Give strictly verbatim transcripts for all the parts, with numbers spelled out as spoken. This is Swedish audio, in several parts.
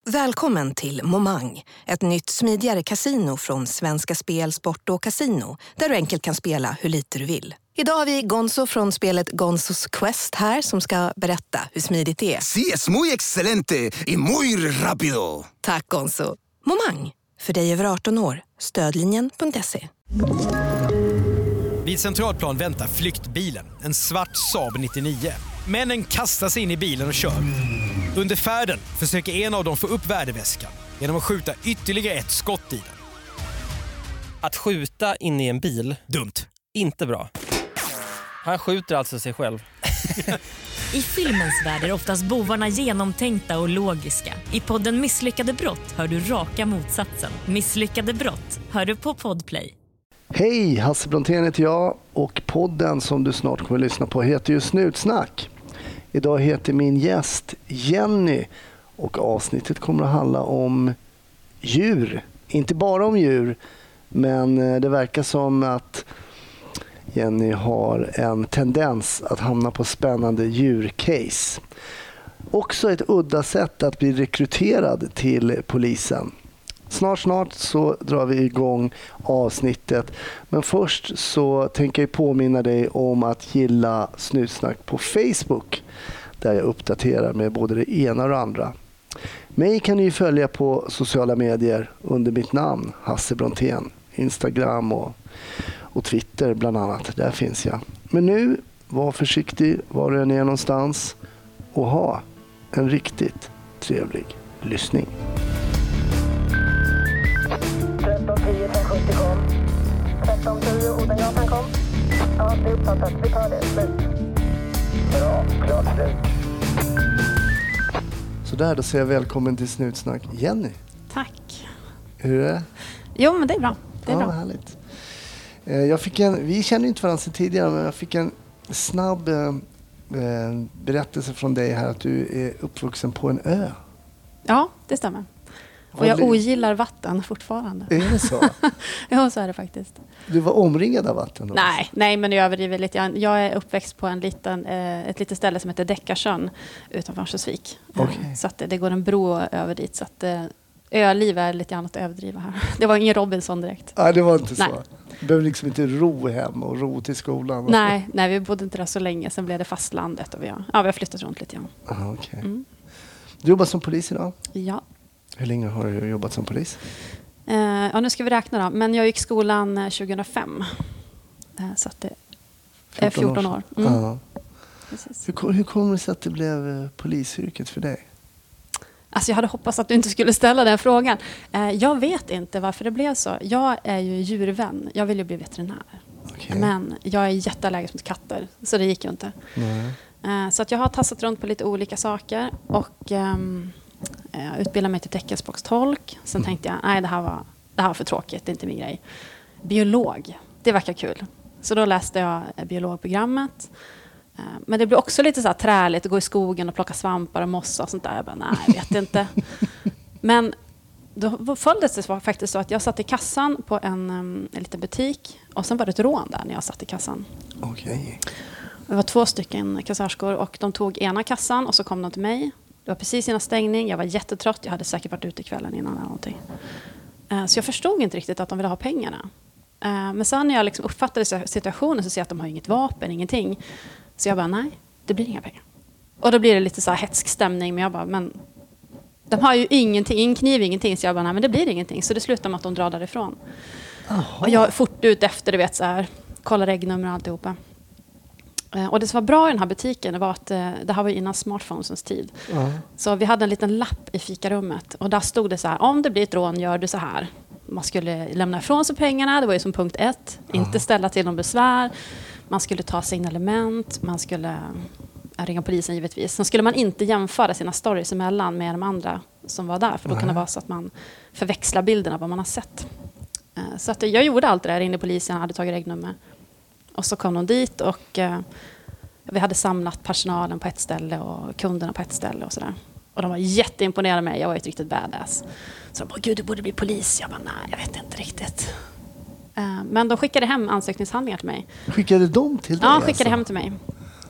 Välkommen till Momang, ett nytt smidigare kasino från Svenska Spel, Sport och Casino, där du enkelt kan spela hur lite du vill. Idag har vi Gonzo från spelet Gonzos Quest här som ska berätta hur smidigt det är. Sí, es muy excelente y muy rápido. Tack Gonzo. Momang, för dig över arton år. Stödlinjen punkt se. Vid Centralplan väntar flyktbilen, en svart Saab nittionio. Männen kastar sig in i bilen och kör. Under färden försöker en av dem få upp värdeväskan genom att skjuta ytterligare ett skott i den. Att skjuta in i en bil, Dumt. inte bra. Han skjuter alltså sig själv. I filmens värld är oftast bovarna genomtänkta och logiska. I podden Misslyckade brott hör du raka motsatsen. Misslyckade brott hör du på Podplay. Hej, Hasse Brontén heter jag och podden som du snart kommer att lyssna på heter ju Snutsnack. Idag heter min gäst Jenny och avsnittet kommer att handla om djur. Inte bara om djur, men det verkar som att Jenny har en tendens att hamna på spännande djurcase. Också ett udda sätt att bli rekryterad till polisen. Snart, snart så drar vi igång avsnittet. Men först så tänker jag påminna dig om att gilla Snutsnack på Facebook. Där jag uppdaterar med både det ena och det andra. Mig kan ni följa på sociala medier under mitt namn, Hasse Brontén. Instagram och, och Twitter bland annat. Där finns jag. Men nu, var försiktig var du än är någonstans. Och ha en riktigt trevlig lyssning. tretton tio femhundrasjuttio kom. tretton tio Odengatan kom. Ja, det är uppfattat. Vi tar det. Slut. Bra, klart slut. Så där, då säger jag välkommen till Snutsnack. Jenny, Tack. hur är det? Jo, men det är bra. Det är Ja, bra. härligt. Eh, Jag fick en, vi känner inte varandra sedan tidigare, men jag fick en snabb eh, eh, berättelse från dig här att du är uppvuxen på en ö. Ja, det stämmer. Och Vad jag blir- ogillar vatten fortfarande. Är det så? Ja, så är det faktiskt. Du var omringad av vatten då? Nej, nej, men jag överdriver lite. Jag, jag är uppväxt på en liten, eh, ett litet ställe som heter Däckarsjön utanför Örnsköldsvik. Eh, Okej. Så att det, det går en bro över dit. Så att eh, öliv är lite annat att överdriva här. Det var ingen Robinson direkt. Nej, det var inte så. Nej. Du behöver liksom inte ro hem och ro till skolan. Nej, nej, vi bodde inte där så länge. Sen blev det fastlandet och vi har, ja, vi har flyttat runt lite grann. Aha, okay. Mm. Du jobbar som polis idag. Ja. Hur länge har du jobbat som polis? Eh, ja, nu ska vi räkna då. Men jag gick skolan eh, tjugohundrafem. Eh, så att det är fjorton år. Mm. Ja. Precis. Hur, kom- hur kommer det sig att det blev eh, polisyrket för dig? Alltså jag hade hoppats att du inte skulle ställa den frågan. Eh, jag vet inte varför det blev så. Jag är ju djurvän. Jag vill ju bli veterinär. Okej. Men jag är jätteallergisk mot katter. Så det gick ju inte. Nej. Eh, så att jag har tassat runt på lite olika saker. Och ehm, eh, utbildade mig till teckenspråkstolk. Sen Mm. tänkte jag, nej det här, var, det här var för tråkigt. Det är inte min grej. Biolog, det verkar kul. Så då läste jag eh, biologprogrammet. Eh, men det blev också lite så här träligt att gå i skogen och plocka svampar och mossa och sånt där. Jag bara, nej jag vet inte. Men då följdes det faktiskt så att jag satt i kassan på en, um, en liten butik. Och sen var det ett rån där när jag satt i kassan. Okej. Det var två stycken kassörskor och de tog ena kassan och så kom de till mig. Det var precis innan stängning. Jag var jättetrött. Jag hade säkert varit ute kvällen innan eller någonting. Eh, Så jag förstod inte riktigt att de ville ha pengarna. Eh, Men sen när jag liksom uppfattade situationen så ser jag att de har inget vapen, ingenting. Så jag bara, nej, det blir inga pengar. Och då blir det lite så här hetsk stämning. Men jag bara, men de har ju ingenting, ingen kniv, ingenting. Så jag bara, nej men det blir ingenting. Så det slutar med att de drar därifrån. Och jag är fort ut efter, du vet så här. Kollar regnummer och alltihopa. Eh, Och det som var bra i den här butiken var att eh, det här var innan smartphonesens tid. Ja. Så vi hade en liten lapp i fikarummet. Och där stod det så här, om det blir ett rån gör du så här. Man skulle lämna ifrån sig pengarna, det var ju som punkt ett. Inte ställa till någon besvär. Man skulle ta signalement, man skulle ja, ringa polisen givetvis. Sen skulle man inte jämföra sina stories emellan med de andra som var där. För då kan det vara så att man förväxlar bilderna av vad man har sett. Eh, Så att jag gjorde allt det där, ringde polisen, hade tagit regnummer. Och så kom de dit och eh, vi hade samlat personalen på ett ställe och kunderna på ett ställe och sådär. Och de var jätteimponerade med mig. Jag var ju ett riktigt badass. Så de bara, gud du borde bli polis. Jag bara, nej jag vet inte riktigt. Eh, Men de skickade hem ansökningshandlingar till mig. Skickade de till dig? Ja, skickade alltså? hem till mig.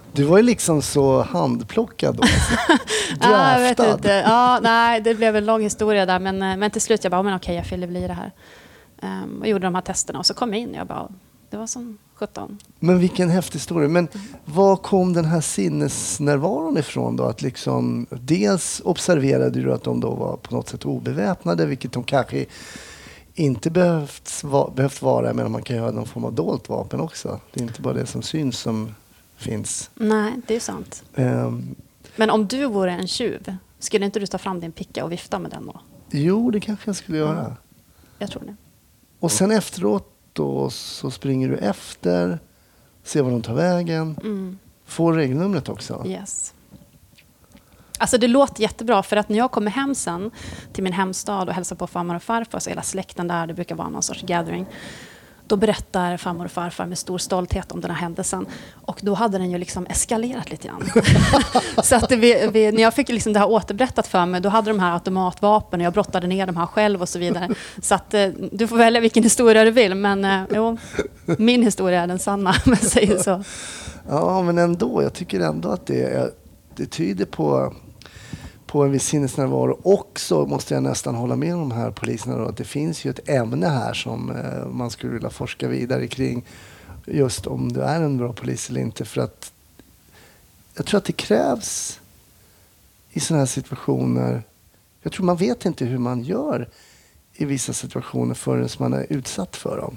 Du var ju liksom så handplockad då. Ja, jag vet inte. Ja, nej, det blev en lång historia där. Men, men till slut jag bara, men okej, jag fyller bli det här. Um, och gjorde de här testerna och så kom jag in och jag bara, det var som sjutton. Men vilken häftig historia. Men var kom den här sinnesnärvaron ifrån då? Att liksom, dels observerade du att de då var på något sätt obeväpnade, vilket de kanske inte behövt, va, behövt vara, men man kan ju ha någon form av dolt vapen också. Det är inte bara det som syns som finns. Nej, det är sant. Um, men om du vore en tjuv, skulle inte du ta fram din picka och vifta med den då? Jo, det kanske jag skulle göra. Ja, jag tror det. Och sen efteråt då så springer du efter, ser var de tar vägen, mm. får regelnumret också. Yes. Alltså det låter jättebra, för att när jag kommer hem sen till min hemstad och hälsar på farmor och farfar, så hela släkten där, det brukar vara någon sorts gathering, då berättar farmor och farfar med stor stolthet om den här händelsen. Och då hade den ju liksom eskalerat lite grann. Så att det, vi, vi, när jag fick liksom det här återberättat för mig, då hade de här automatvapen och jag brottade ner dem här själv och så vidare. Så att eh, du får välja vilken historia du vill, men eh, jo, min historia är den sanna, om jag säger så. Ja, men ändå, jag tycker ändå att det, är, det tyder på, på en viss sinnesnärvaro. Och så måste jag nästan hålla med om de här poliserna då, att det finns ju ett ämne här som eh, man skulle vilja forska vidare kring, just om du är en bra polis eller inte. För att jag tror att det krävs i sådana här situationer. Jag tror man vet inte hur man gör i vissa situationer förrän man är utsatt för dem.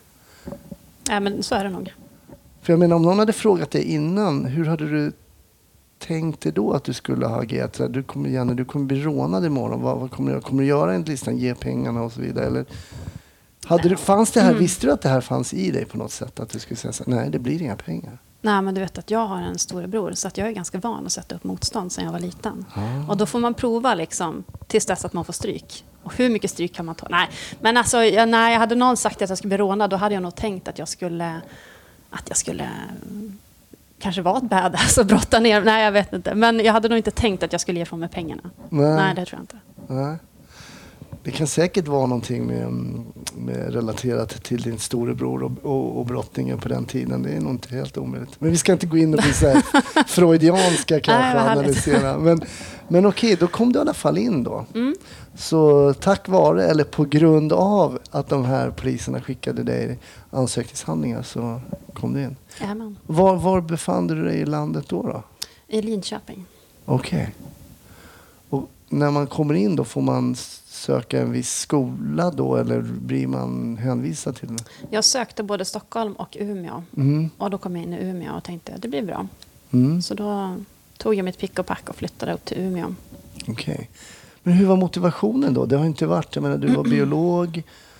Ja, men så är det nog. För jag menar, om någon hade frågat dig innan, hur hade du tänkt dig då att du skulle ha agerat? Du kommer, Janne, du kommer bli rånad imorgon. Vad, vad kommer, du, kommer du göra enligt listan? Ge pengarna och så vidare? Eller hade du, fanns det här, mm. visste du att det här fanns i dig på något sätt? Att du skulle säga så här, nej, det blir inga pengar. Nej, men du vet att jag har en storebror, så att jag är ganska van att sätta upp motstånd sedan jag var liten. Ah. Och då får man prova liksom, tills dess att man får stryk. Och hur mycket stryk kan man ta? Nej, men alltså, jag, när jag hade någon sagt att jag skulle bli rånad, då hade jag nog tänkt att jag skulle, att jag skulle kanske vara ett badass och brotta ner. Nej, jag vet inte. Men jag hade nog inte tänkt att jag skulle ge från mig pengarna. Nej. Nej, det tror jag inte. Nej. Det kan säkert vara någonting med, med relaterat till din storebror och, och, och brottningen på den tiden. Det är nog inte helt omöjligt. Men vi ska inte gå in och bli så här freudianska kanske Nej, analysera. Men, men okej, då kom du i alla fall in då. Mm. Så tack vare, eller på grund av att de här poliserna skickade dig ansökningshandlingar, så kom du in. Jajamän. Var, var befann du dig i landet då? då? I Linköping. Okej. Okay. Och när man kommer in då, får man söka en viss skola då, eller blir man hänvisad till det? Jag sökte både Stockholm och Umeå. Mm. Och då kom jag in i Umeå och tänkte att det blir bra. Mm. Så då tog jag mitt pick och pack och flyttade upp till Umeå. Okej. Okay. Men hur var motivationen då? Det har inte varit, jag menar, du var biolog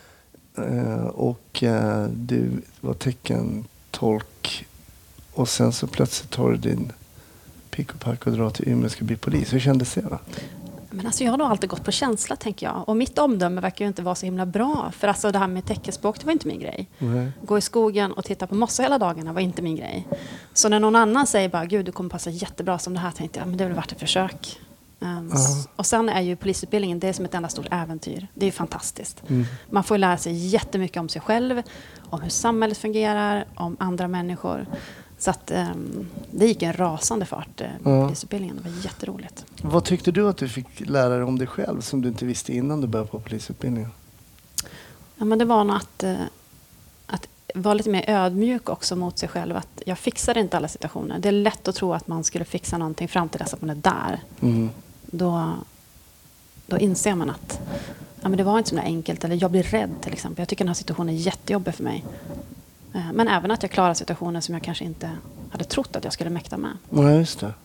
och du var teckentolk, och sen så plötsligt tar du din pick och pack och drar till Umeå och ska bli polis. Hur kändes det då? Men alltså jag har nog alltid gått på känsla, tänker jag. Och mitt omdöme verkar ju inte vara så himla bra. För alltså det här med teckenspråk, det var inte min grej. Mm. Gå i skogen och titta på mossa hela dagarna var inte min grej. Så när någon annan säger bara, gud, du kommer passa jättebra som det här, tänkte jag, men det har väl varit ett försök. Um, uh-huh. Och sen är ju polisutbildningen, det är som ett enda stort äventyr. Det är ju fantastiskt. Mm. Man får lära sig jättemycket om sig själv, om hur samhället fungerar, om andra människor. Så att um, det gick en rasande fart uh, på uh-huh. polisutbildningen. Det var jätteroligt. Vad tyckte du att du fick lära dig om dig själv som du inte visste innan du började på polisutbildningen? Ja, men det var nog att, uh, att vara lite mer ödmjuk också mot sig själv. Att jag fixade inte alla situationer. Det är lätt att tro att man skulle fixa någonting fram till dess att man är där. Mm. Då, då inser man att ja, men det var inte så enkelt. Eller jag blir rädd till exempel. Jag tycker den här situationen är jättejobbig för mig. Men även att jag klarar situationer som jag kanske inte hade trott att jag skulle mäkta med. Ja, just det.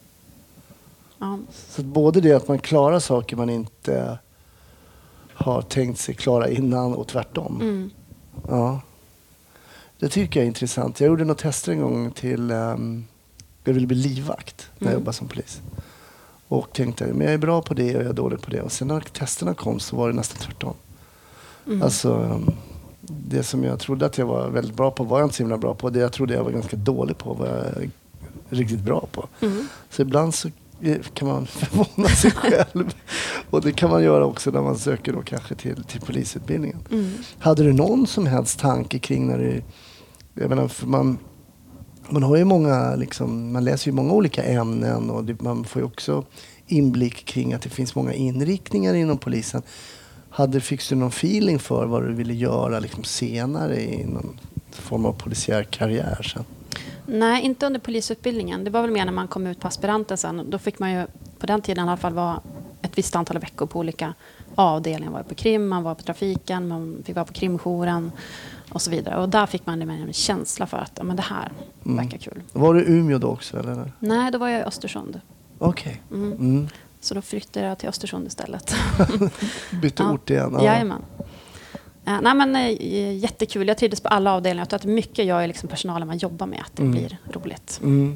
Ja. Så både det att man klarar saker man inte har tänkt sig klara innan och tvärtom. Mm. Ja. Det tycker jag är intressant. Jag gjorde något tester en gång till um, jag ville bli livvakt när jag mm. jobbade som polis. Och tänkte, men jag är bra på det och jag är dålig på det. Och sen när testerna kom så var det nästan tvärtom. Mm. Alltså, um, det som jag trodde att jag var väldigt bra på var jag inte så himla bra på. Det jag trodde jag var ganska dålig på var jag riktigt bra på. Mm. Så ibland så kan man förvåna sig själv. Och det kan man göra också när man söker då kanske till, till polisutbildningen. Mm. Hade du någon som helst tanke kring när du... Jag menar, för man, man har ju många, liksom, man läser ju många olika ämnen och det, man får ju också inblick kring att det finns många inriktningar inom polisen. Hade, fick du någon feeling för vad du ville göra liksom, senare i någon form av polisiär karriär sen? Nej, inte under polisutbildningen. Det var väl mer när man kom ut på aspiranten sen. Då fick man ju på den tiden i alla fall vara ett visst antal veckor på olika avdelningar. Man var på krim, man var på trafiken, man fick vara på krimjouren och så vidare. Och där fick man en känsla för att ja, men det här mm. verkar kul. Var du i Umeå då också? Eller? Nej, då var jag i Östersund. Okej. Okay. Mm. Mm. Så då flyttade jag till Östersund istället. Bytte ja. ort igen? Ja. Jajamän. Uh, nej, men, uh, jättekul. Jag trivdes på alla avdelningar. Jag tror att mycket jag är liksom personalen man jobbar med. Att det mm. blir roligt. Mm.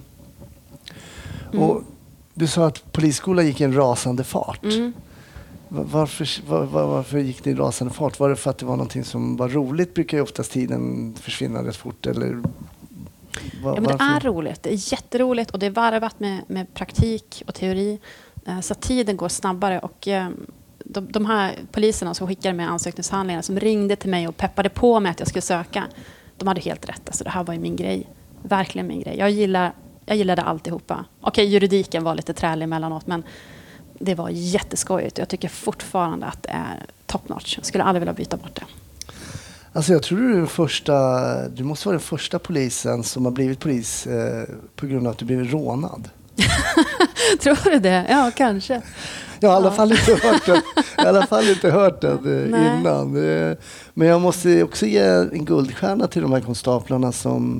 Mm. Och du sa att polisskolan gick i en rasande fart. Mm. Varför, var, var, varför gick det i rasande fart? Var det för att det var någonting som var roligt? Brukar ju oftast tiden försvinna rätt fort. Eller var, ja, men det är roligt. Det är jätteroligt. Och det är varvat med, med praktik och teori. Uh, så att tiden går snabbare. Och... Uh, De, de här poliserna som skickade med ansökningshandlingar som ringde till mig och peppade på mig att jag skulle söka, de hade helt rätt. Alltså det här var ju min grej. Verkligen min grej. Jag, gillar, jag gillade alltihopa. Okej, juridiken var lite trälig emellanåt, men det var jätteskojigt. Jag tycker fortfarande att det är top notch. Jag skulle aldrig vilja byta bort det. Alltså jag tror du är den första, du måste vara den första polisen som har blivit polis eh, på grund av att du blivit rånad. Tror du det? Ja, kanske. Jag har i alla fall inte hört det, i alla fall inte hört det eh, innan. Eh, men jag måste också ge en guldstjärna till de här konstaplarna som,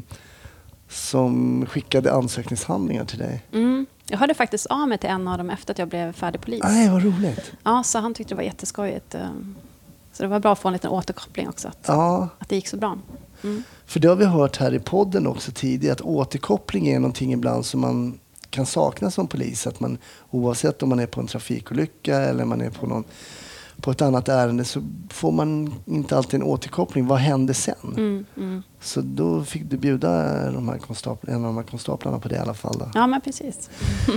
som skickade ansökningshandlingar till dig. Mm. Jag hörde faktiskt av mig till en av dem efter att jag blev färdig polis. Nej, vad roligt. Ja, så han tyckte det var jätteskojigt. Så det var bra att få en liten återkoppling också. Att, ja. att det gick så bra. Mm. För det har vi hört här i podden också tidigare. Att återkoppling är någonting ibland som man kan sakna som polis. Att man, oavsett om man är på en trafikolycka eller man är på, någon, på ett annat ärende, så får man inte alltid en återkoppling. Vad hände sen? Mm, mm. Så då fick du bjuda de här konstapl- en av de här konstaplarna på det i alla fall. Då. Ja, men precis.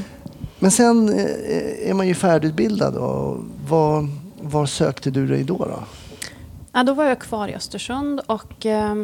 Men sen är man ju färdigutbildad. Och var, var sökte du dig då? då? Ja, då var jag kvar i Östersund och... Eh,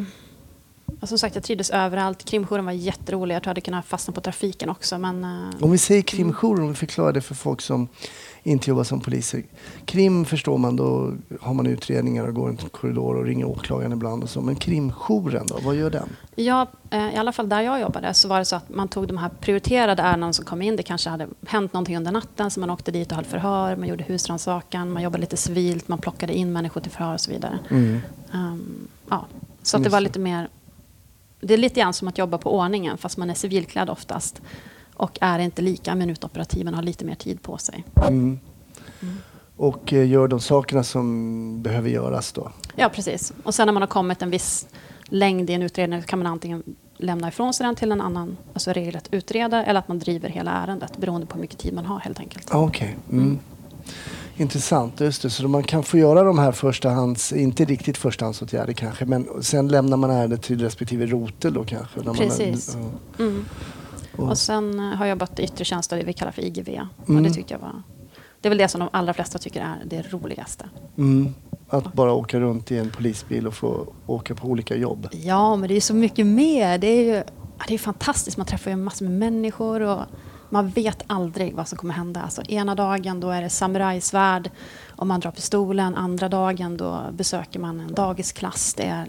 som sagt, jag trivdes överallt. Krimjouren var jätterolig. Jag tror jag hade kunnat fastna på trafiken också. Men, uh, om vi säger krimjouren, om vi förklarar det för folk som inte jobbar som poliser. Krim förstår man, då har man utredningar och går en korridor och ringer åklagaren ibland och så. Men krimjouren då, vad gör den? Ja, uh, i alla fall där jag jobbade så var det så att man tog de här prioriterade ärenden som kom in. Det kanske hade hänt någonting under natten så man åkte dit och höll förhör. Man gjorde husrannsakan, man jobbade lite civilt, man plockade in människor till förhör och så vidare. Mm. Um, ja, så att det var lite mer... Det är lite grann som att jobba på ordningen fast man är civilklädd oftast och är inte lika minutoperativ, man har lite mer tid på sig. Mm. Mm. Och eh, gör de sakerna som behöver göras då? Ja, precis. Och sen när man har kommit en viss längd i en utredning kan man antingen lämna ifrån sig den till en annan, alltså regelrätt utredare, eller att man driver hela ärendet beroende på hur mycket tid man har helt enkelt. Okej. Okay. Mm. Intressant, just det. Så man kan få göra de här förstahands, inte riktigt förstahandsåtgärder kanske, men sen lämnar man ärendet till respektive rotel då kanske. När precis. Man, ja. mm. och. och sen har jag jobbat i yttre tjänst, det vi kallar för I G V. Mm. Och det tyckte jag var, det är väl det som de allra flesta tycker är det roligaste. Mm. Att bara åka runt i en polisbil och få åka på olika jobb. Ja, men det är så mycket mer. Det är ju det är fantastiskt. Man träffar ju massor med människor och man vet aldrig vad som kommer hända. Alltså, ena dagen då är det samurajsvärd och man drar pistolen. Andra dagen då besöker man en dagisklass. Det är,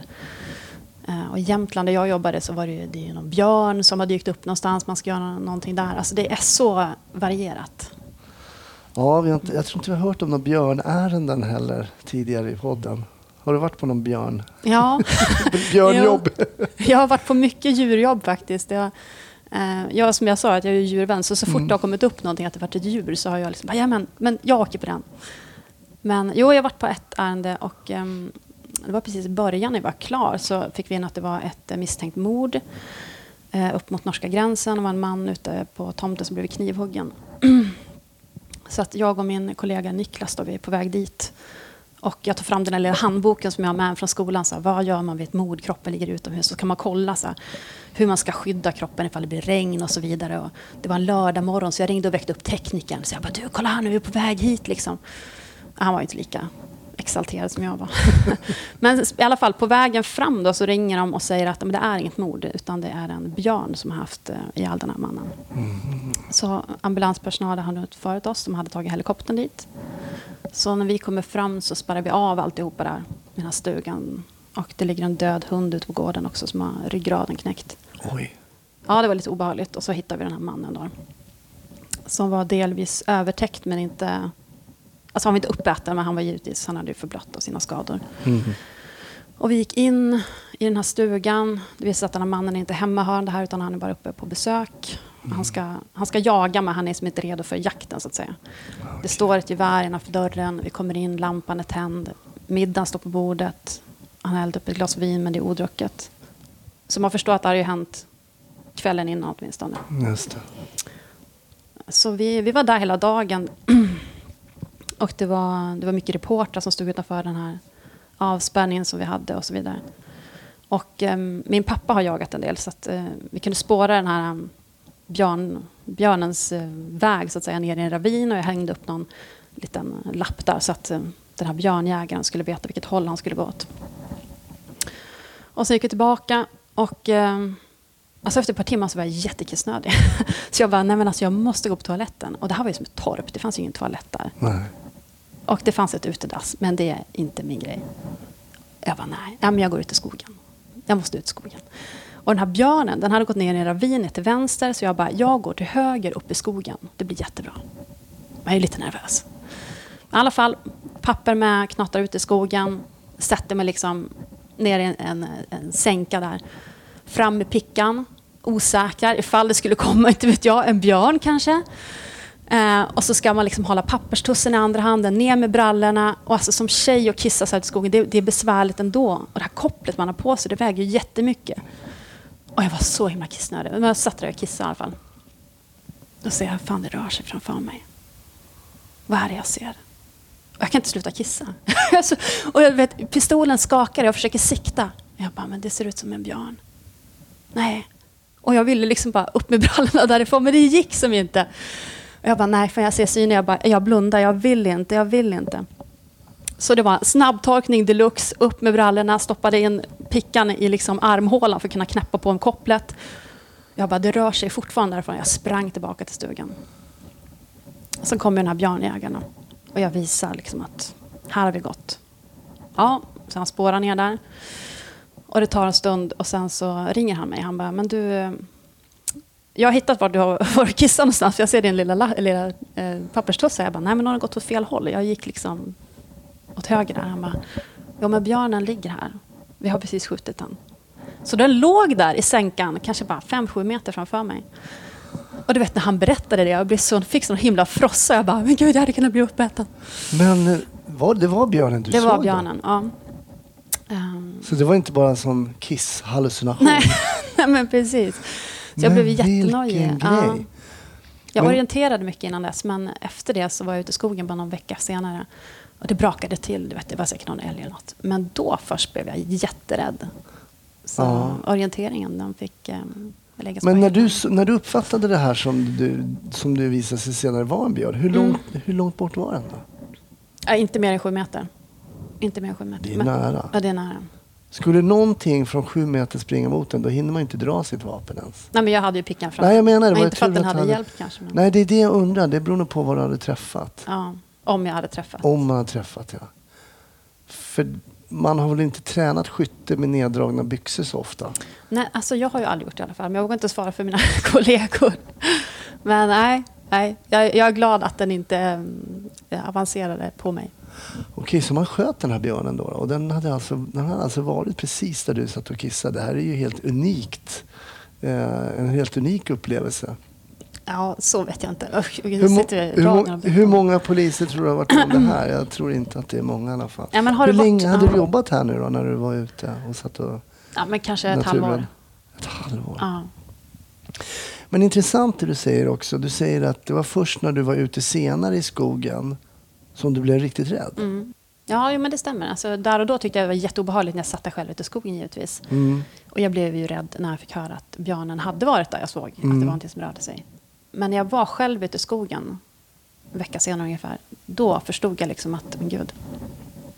uh, och i Jämtland där jag jobbade så var det ju det är någon björn som har dykt upp någonstans. Man ska göra någonting där. Alltså, det är så varierat. Ja, vi har inte, jag tror inte vi har hört om någon björnärenden heller tidigare i podden. Har du varit på någon björn? Ja. Björnjobb? Jag har varit på mycket djurjobb faktiskt. Jag, eh, jag, som jag sa, att jag är djurvän. Så, så fort mm. det har kommit upp någonting att det varit ett djur så har jag liksom, ja men, men jag åker på den. Men jo, jag har varit på ett ärende och eh, det var precis i början när jag var klar så fick vi in att det var ett eh, misstänkt mord eh, upp mot norska gränsen. Det var en man ute på tomten som blev knivhuggen. Så att jag och min kollega Niklas då, vi är på väg dit. Och jag tar fram den här lilla handboken som jag har med från skolan. Så här, vad gör man vid ett mord? Kroppen ligger utomhus. Så kan man kolla så här, hur man ska skydda kroppen ifall det blir regn och så vidare. Och det var en lördag morgon så jag ringde och väckte upp teknikern. Så jag bara, du kolla här nu, vi är på väg hit liksom. Han var inte lika exalterad som jag var. Men i alla fall på vägen fram då så ringer de och säger att men det är inget mord utan det är en björn som har haft eh, ihjäl den här mannen. Mm. Så ambulanspersonalen hade utfört oss, de hade tagit helikoptern dit. Så när vi kommer fram så sparar vi av alltihopa där i den här stugan. Och det ligger en död hund ute på gården också som har ryggraden knäckt. Oj. Ja, det var lite obehagligt. Och så hittade vi den här mannen då. Som var delvis övertäckt men inte... Alltså han var inte uppäten men han var givetvis... Han hade ju förblött av sina skador. Mm. Och vi gick in i den här stugan. Det visade sig att den här mannen är inte hemmahörande här utan han är bara uppe på besök. Mm. Han, ska, han ska jaga men han är som inte redo för jakten så att säga. Okay. Det står ett gevär innanför dörren. Vi kommer in, lampan är tänd. Middagen står på bordet. Han hällde upp ett glas vin men det är odrucket. Så man förstår att det har ju hänt kvällen innan åtminstone. Just det. Så vi, vi var där hela dagen. Och det var, det var mycket reportrar som stod utanför den här avspärrningen som vi hade och så vidare. Och eh, min pappa har jagat en del så att eh, vi kunde spåra den här um, björn, björnens eh, väg så att säga ner i en ravin och jag hängde upp någon liten lapp där så att eh, den här björnjägaren skulle veta vilket håll han skulle gå åt. Och så gick jag tillbaka och eh, alltså efter ett par timmar så var jag jättekissnödig. Så jag bara, nej men alltså jag måste gå på toaletten. Och det här var ju som ett torp, det fanns ju ingen toalett där. Nej. Och det fanns ett utedass, men det är inte min grej. Jag bara, nej, ja, men jag går ut i skogen. Jag måste ut i skogen. Och den här björnen, den hade gått ner i en ravin till vänster. Så jag bara, jag går till höger upp i skogen. Det blir jättebra. Jag är lite nervös. I alla fall, papper med, knatar ut i skogen. Sätter mig liksom ner i en, en, en sänka där. Fram med pickan. Osäker, ifall det skulle komma, inte vet jag, en björn kanske. Eh, och så ska man liksom hålla papperstussen i andra handen, ner med brallorna. Och alltså som tjej och kissa sig ut i skogen, det, det är besvärligt ändå. Och det här kopplet man har på sig, det väger ju jättemycket. Och jag var så himla kissnödig. Men jag satt där och kissade i alla fall. Då ser jag, fan det rör sig framför mig. Vad är det jag ser? Och jag kan inte sluta kissa. Och jag vet, pistolen skakar, jag försöker sikta. Jag bara, men det ser ut som en björn. Nej. Och jag ville liksom bara upp med brallorna därifrån, men det gick som inte. Och jag bara, nej, för jag ser synen, jag bara, jag blundar, jag vill inte, jag vill inte. Så det var snabbtorkning deluxe, upp med brallorna, stoppade in pickan i liksom armhålan för att kunna knäppa på en kopplet. Jag bara, det rör sig fortfarande därifrån. Jag sprang tillbaka till stugan. Sen kommer den här björnjägaren och jag visar liksom att här har vi gått. Ja, så han spårar ner där. Och det tar en stund och sen så ringer han mig. Han bara, men du, jag har hittat var du har varit kissat någonstans. För jag ser din lilla, lilla eh, papperstussa. Jag bara, nej men nu har den gått åt fel håll. Jag gick liksom åt höger där. Han bara, ja men björnen ligger här. Vi har precis skjutit den. Så den låg där i sänkan, kanske bara fem sju meter framför mig. Och du vet när han berättade det, jag blev så, fick sån himla frossa. Jag bara, men gud, jag hade kunnat bli uppäten. Men var, det var björnen du det såg? Det var björnen, då? ja. Um, så det var inte bara en sån kiss-hallucination? Nej, nej men precis. Så men jag blev jättenöjd. Vilken ja. grej. Jag men, orienterade mycket innan dess, men efter det så var jag ute i skogen bara någon vecka senare. Och det brakade till, du vet, det var säkert någon älg eller något. Men då först blev jag jätterädd. Så ja. orienteringen, den fick um, läggas på. Men när du, när du uppfattade det här som du, som du visade sig senare var en björn, hur långt, mm. hur långt bort var den då? Ja, inte mer än sju meter. Inte mer än sju meter. Det är men, nära. Ja, det är nära. Skulle någonting från sju meter springa mot den, då hinner man inte dra sitt vapen ens. Nej, men jag hade ju pickan fram. Nej, jag menar det. Men var inte för att den hade, hade hjälpt kanske. Men... Nej, det är det jag undrar. Det beror nog på vad du hade träffat. Ja, om jag hade träffat. Om man hade träffat, ja. För man har väl inte tränat skytte med neddragna byxor så ofta? Nej, alltså jag har ju aldrig gjort det i alla fall. Men jag vågar inte svara för mina kollegor. Men nej, nej. Jag, jag är glad att den inte äh, avancerade på mig. Okej, så man sköt den här björnen då, då och den hade, alltså, den hade alltså varit precis där du satt och kissade. Det här är ju helt unikt. Eh, en helt unik upplevelse. Ja, så vet jag inte. Usch, hur, må, hur, må, hur många poliser tror du har varit med om det här? Jag tror inte att det är många i alla fall. Ja, men har hur du länge varit, hade ja. du jobbat här nu då när du var ute och satt och... Ja, men kanske ett naturen. halvår. Ett halvår. Ja. Men intressant det du säger också. Du säger att det var först när du var ute senare i skogen som du blev riktigt rädd. Mm. Ja, men det stämmer. Alltså, där och då tyckte jag det var jätteobehagligt när jag satt där själv ute i skogen givetvis. Mm. Och jag blev ju rädd när jag fick höra att björnen hade varit där jag såg. Mm. Att det var någonting som rörde sig. Men när jag var själv ute i skogen, en vecka senare ungefär, då förstod jag liksom att, men gud,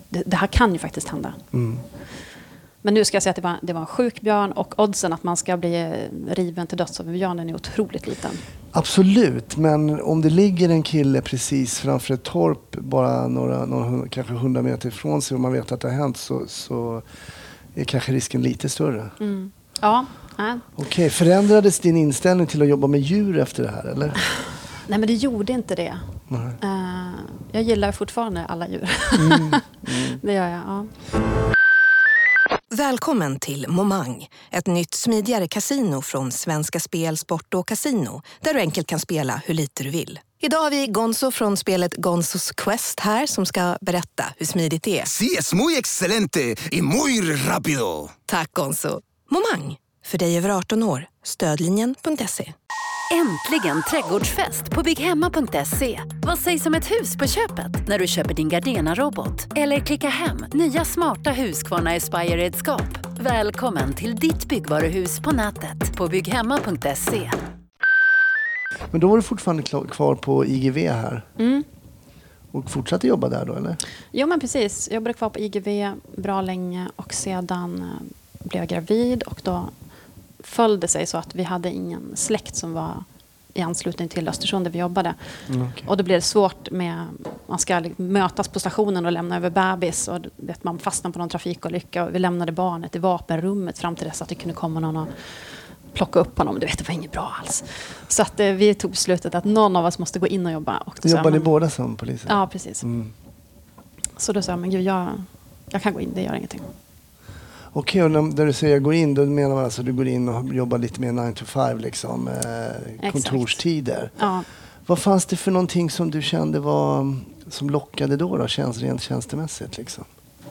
det, det här kan ju faktiskt hända. Mm. Men nu ska jag säga att det var, det var en sjuk björn och oddsen att man ska bli riven till döds av björnen är otroligt liten. Absolut, men om det ligger en kille precis framför ett torp bara några, några kanske hundra meter ifrån sig och man vet att det har hänt så, så är kanske risken lite större. Mm. Ja. Nej. Okej, förändrades din inställning till att jobba med djur efter det här, eller? Nej, men det gjorde inte det. Nej. Uh, jag gillar fortfarande alla djur. Mm. Mm. Det gör jag, ja. Välkommen till Momang, ett nytt smidigare kasino från Svenska Spel, Sport och Casino där du enkelt kan spela hur lite du vill. Idag har vi Gonzo från spelet Gonzos Quest här som ska berätta hur smidigt det är. Sí, es muy excelente y muy rápido. Tack Gonzo. Momang, för dig över arton år. Stödlinjen punkt se. Äntligen trädgårdsfest på bygghemma punkt se. Vad sägs om ett hus på köpet när du köper din Gardena-robot? Eller klicka hem nya smarta Husqvarna Aspire-redskap. Välkommen till ditt byggvaruhus på nätet på bygghemma punkt se. Men då var du fortfarande kvar på I G V här. Mm. Och fortsatte jobba där då, eller? Jo, men precis. Jag jobbade kvar på I G V bra länge och sedan blev jag gravid och då föll det sig så att vi hade ingen släkt som var i anslutning till Östersund där vi jobbade. Mm, okay. Och då blev det svårt med, man ska mötas på stationen och lämna över bebis och vet, man fastnade på någon trafikolycka och vi lämnade barnet i vapenrummet fram till dess att det kunde komma någon och plocka upp honom. Du vet, det var inget bra alls. Så att eh, vi tog beslutet att någon av oss måste gå in och jobba. Och då Jobbar ni men, båda som poliser? Ja, precis. Mm. Så då sa jag, men gud, jag, jag kan gå in, det gör ingenting. Okej, och när du säger gå in, då menar man alltså att du går in och jobbar lite mer nine to five, liksom, eh, kontorstider. Ja. Vad fanns det för någonting som du kände var, som lockade då, då känns rent tjänstemässigt? Liksom?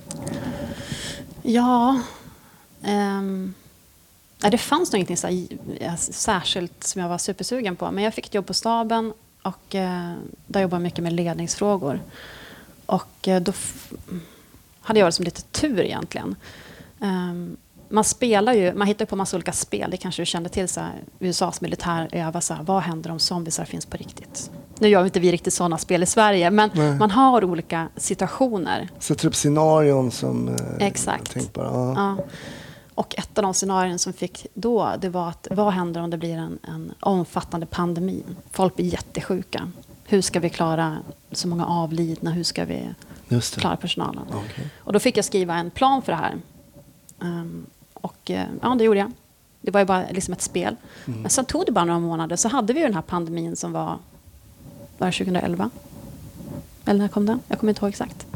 Ja, ehm, det fanns nog ingenting så här, särskilt som jag var supersugen på. Men jag fick ett jobb på staben och eh, där jobbade jag mycket med ledningsfrågor. Och eh, då f- hade jag det som lite tur egentligen. Um, man spelar ju, man hittar på massa olika spel. Det kanske du kände till, så här, U S A:s militär övar så här, vad händer om zombiesar finns på riktigt? Nu gör inte vi riktigt sådana spel i Sverige, men Nej. man har olika situationer. Sätter upp scenarion som... Eh, Exakt. Tänk bara, ja. Ja. Och ett av de scenarion som fick då, det var att vad händer om det blir en, en omfattande pandemi? Folk blir jättesjuka. Hur ska vi klara så många avlidna? Hur ska vi klara personalen? Okay. Och då fick jag skriva en plan för det här. Um, och uh, ja, det gjorde jag. Det var ju bara liksom ett spel. Mm. Men sen tog det bara några månader så hade vi ju den här pandemin som var, var det tjugoelva? Eller när kom den? Jag kommer inte ihåg exakt.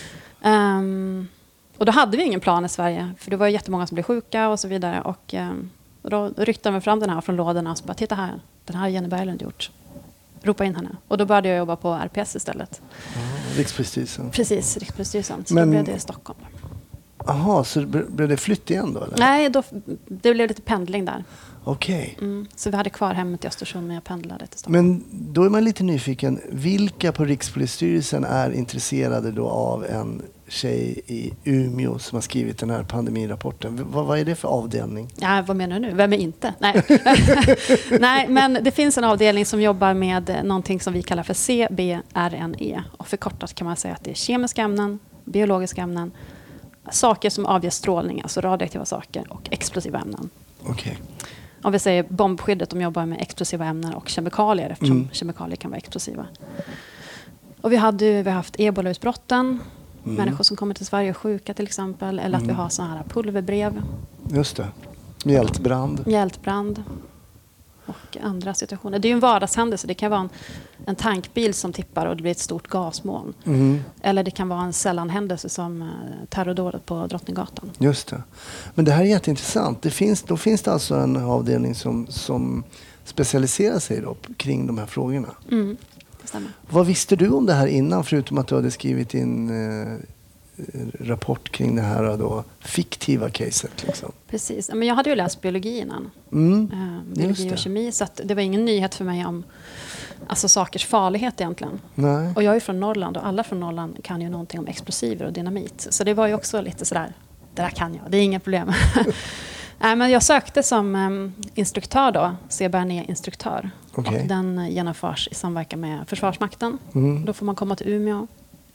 Um, och då hade vi ingen plan i Sverige. För det var ju jättemånga som blev sjuka och så vidare. Och, um, och då ryckte vi fram den här från lådorna och så bara, titta här. Den här har Jenny Berglund gjort. Ropa in henne. Och då började jag jobba på R P S istället. Ja, Rikspolisstyrelsen. Precis, Rikspolisstyrelsen. Så Men... då blev det i Stockholm. Jaha, så blev det flytt igen då? Eller? Nej, då, det blev lite pendling där. Okej. Okay. Mm, så vi hade kvar hemmet i Östersund, men jag pendlade till Stockholm. Men då är man lite nyfiken. Vilka på Rikspolisstyrelsen är intresserade då av en tjej i Umeå som har skrivit den här pandemirapporten? V- vad är det för avdelning? Ja, vad menar du nu? Vem är inte? Nej. Nej, men det finns en avdelning som jobbar med någonting som vi kallar för C B R N E. Och förkortat kan man säga att det är kemiska ämnen, biologiska ämnen, saker som avger strålning, alltså radioaktiva saker, och explosiva ämnen. Okej. Okay. Om vi säger bombskyddet, de jobbar med explosiva ämnen och kemikalier, eftersom mm. kemikalier kan vara explosiva. Och vi hade vi har haft ebolautbrotten, mm. människor som kommer till Sverige och sjuka till exempel, eller mm. att vi har sådana här pulverbrev. Just det. Mjältbrand. Mjältbrand. Och andra situationer. Det är ju en vardagshändelse. Det kan vara en, en tankbil som tippar och det blir ett stort gasmoln. Mm. Eller det kan vara en sällanhändelse som terrordådet på Drottninggatan. Just det. Men det här är jätteintressant. Det finns, då finns det alltså en avdelning som, som specialiserar sig då kring de här frågorna. Mm, det stämmer. Vad visste du om det här innan, förutom att du hade skrivit din eh, rapport kring det här då, fiktiva caset? Liksom? Precis. Men jag hade ju läst biologi innan. Mm, eh, biologi och kemi. Så att det var ingen nyhet för mig om alltså, sakers farlighet egentligen. Nej. Och jag är från Norrland och alla från Norrland kan ju någonting om explosiver och dynamit. Så det var ju också lite sådär, det där kan jag, det är inga problem. Nej, men jag sökte som um, instruktör då, C B R N E-instruktör. Okay. Och den genomförs i samverkan med Försvarsmakten. Mm. Då får man komma till Umeå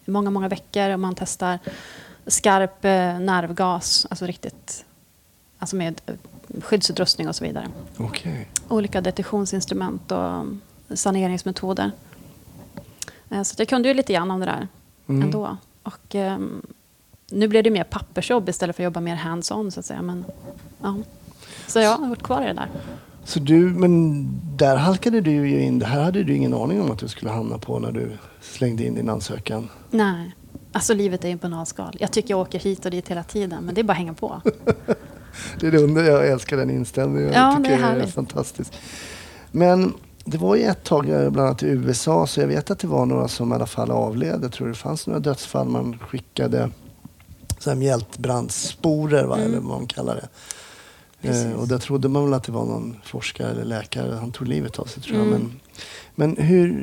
i många, många veckor. Och man testar skarp eh, nervgas, alltså riktigt, alltså med eh, skyddsutrustning och så vidare. Okay. Olika detektionsinstrument och saneringsmetoder. Eh, så jag kunde ju lite grann om det där mm. ändå. Och eh, nu blev det mer pappersjobb istället för att jobba mer hands-on så att säga. Men, ja. Så jag har varit kvar i det där. Så du, men där halkade du ju in. Det här hade du ingen aning om att du skulle hamna på när du slängde in din ansökan. Nej, alltså livet är en banalskal. Jag tycker jag åker hit och dit hela tiden, men det är bara att hänga på. Det är det under, jag älskar den inställningen. Ja, jag tycker det är det är fantastiskt. Men det var ju ett tag bland annat i U S A, så jag vet att det var några som i alla fall avled. Jag tror det fanns några dödsfall. Man skickade så här mjältbrandsporer, va, mm. eller vad man kallar det. Eh, och där trodde man väl att det var någon forskare eller läkare. Han tog livet av sig, tror jag. Mm. Men, men hur...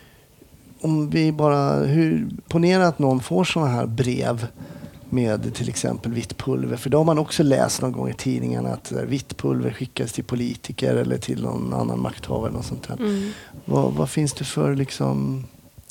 Om vi bara... Hur, ponera att någon får såna här brev med till exempel vitt pulver. För då har man också läst någon gång i tidningarna att vitt pulver skickas till politiker eller till någon annan makthavare. Och sånt där. Mm. Vad, vad finns det för liksom,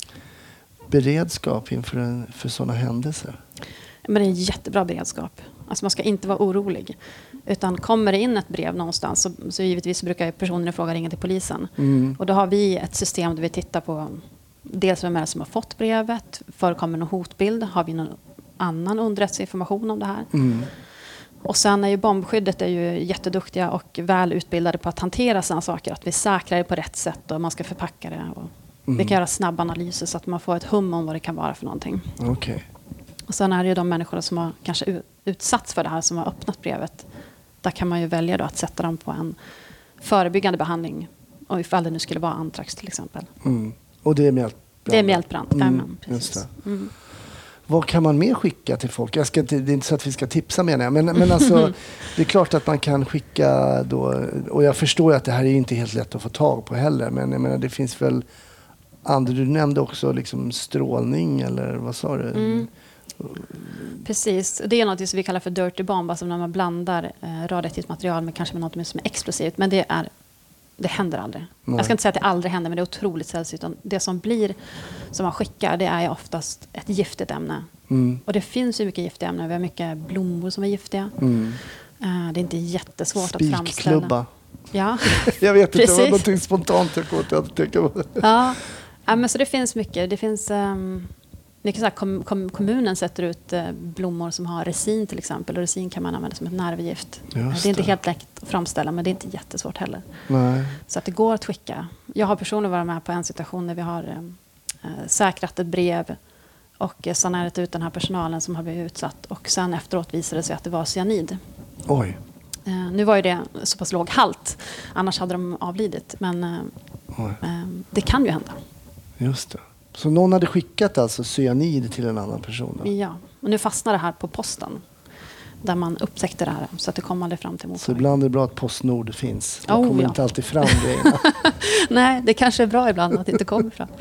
beredskap inför en, för sådana händelser? Men det är en jättebra beredskap. Alltså man ska inte vara orolig. Utan kommer det in ett brev någonstans så, så givetvis brukar personen i fråga ringa till polisen. Mm. Och då har vi ett system där vi tittar på dels vem är det som har fått brevet. Förekommer någon hotbild? Har vi någon annan underrättelseinformation om det här? Mm. Och sen är ju bombskyddet är ju jätteduktiga och väl utbildade på att hantera sådana saker. Att vi säkrar det på rätt sätt och man ska förpacka det. Och mm. Vi kan göra snabba analyser så att man får ett hum om vad det kan vara för någonting. Okay. Och sen är det ju de människor som har kanske utsatts för det här, som har öppnat brevet. Där kan man ju välja då att sätta dem på en förebyggande behandling. Och ifall det nu skulle vara antrax till exempel. Mm. Och det är mjältbrand? Det är mjältbrand, mm. ja, precis. Just det. Mm. Vad kan man mer skicka till folk? Jag ska inte, det är inte så att vi ska tipsa menar jag. Men, men alltså, det är klart att man kan skicka då. Och jag förstår ju att det här är inte helt lätt att få tag på heller. Men jag menar, det finns väl andra. Du nämnde också liksom strålning eller vad sa du? Mm. Precis, det är något som vi kallar för dirty bomb, alltså när man blandar eh, radioaktivt material med kanske med något som är explosivt, men det är det händer aldrig. Nej. Jag ska inte säga att det aldrig händer, men det är otroligt sällsynt. Det som blir, som man skickar, det är ju oftast ett giftigt ämne. Mm. Och det finns ju mycket giftiga ämnen. Vi har mycket blommor som är giftiga. Mm. Uh, det är inte jättesvårt Spikklubba. att framställa. Ja, jag vet inte, det var någonting spontant jag kom att tänka på. Ja, ja, men så det finns mycket. Det finns... Um, mycket så här, kom, kom, kommunen sätter ut eh, blommor som har resin till exempel. Och resin kan man använda som ett nervgift. Det är inte helt lätt att framställa, men det är inte jättesvårt heller. Nej. Så att det går att skicka. Jag har personer varit med på en situation där vi har eh, säkrat ett brev och eh, sanerat ut den här personalen som har blivit utsatt. Och sen efteråt visade det sig att det var cyanid. Oj. Eh, nu var ju det så pass låg halt. Annars hade de avlidit. Men eh, eh, det kan ju hända. Just det. Så någon hade skickat alltså cyanid till en annan person? Då? Ja, och nu fastnar det här på posten. Där man upptäckte det här, så att det kom aldrig fram till mottagningen. Så ibland är det bra att Postnord finns. Det oh, kommer ja. inte alltid fram grejerna. Nej, det kanske är bra ibland att det inte kommer fram.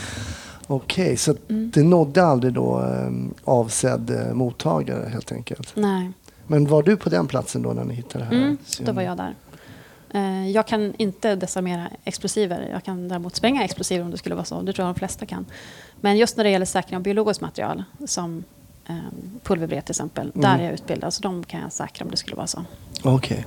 Okej, okay, så mm. det nådde aldrig då eh, avsedd eh, mottagare helt enkelt? Nej. Men var du på den platsen då när ni hittade det här? Mm, då var jag där. Jag kan inte desarmera explosiver. Jag kan däremot spränga explosiver om det skulle vara så. Det tror jag de flesta kan. Men just när det gäller säkring av biologiskt material, som eh, pulverbrev till exempel, mm. där är jag utbildad. Så de kan jag säkra om det skulle vara så. Okej. Okay.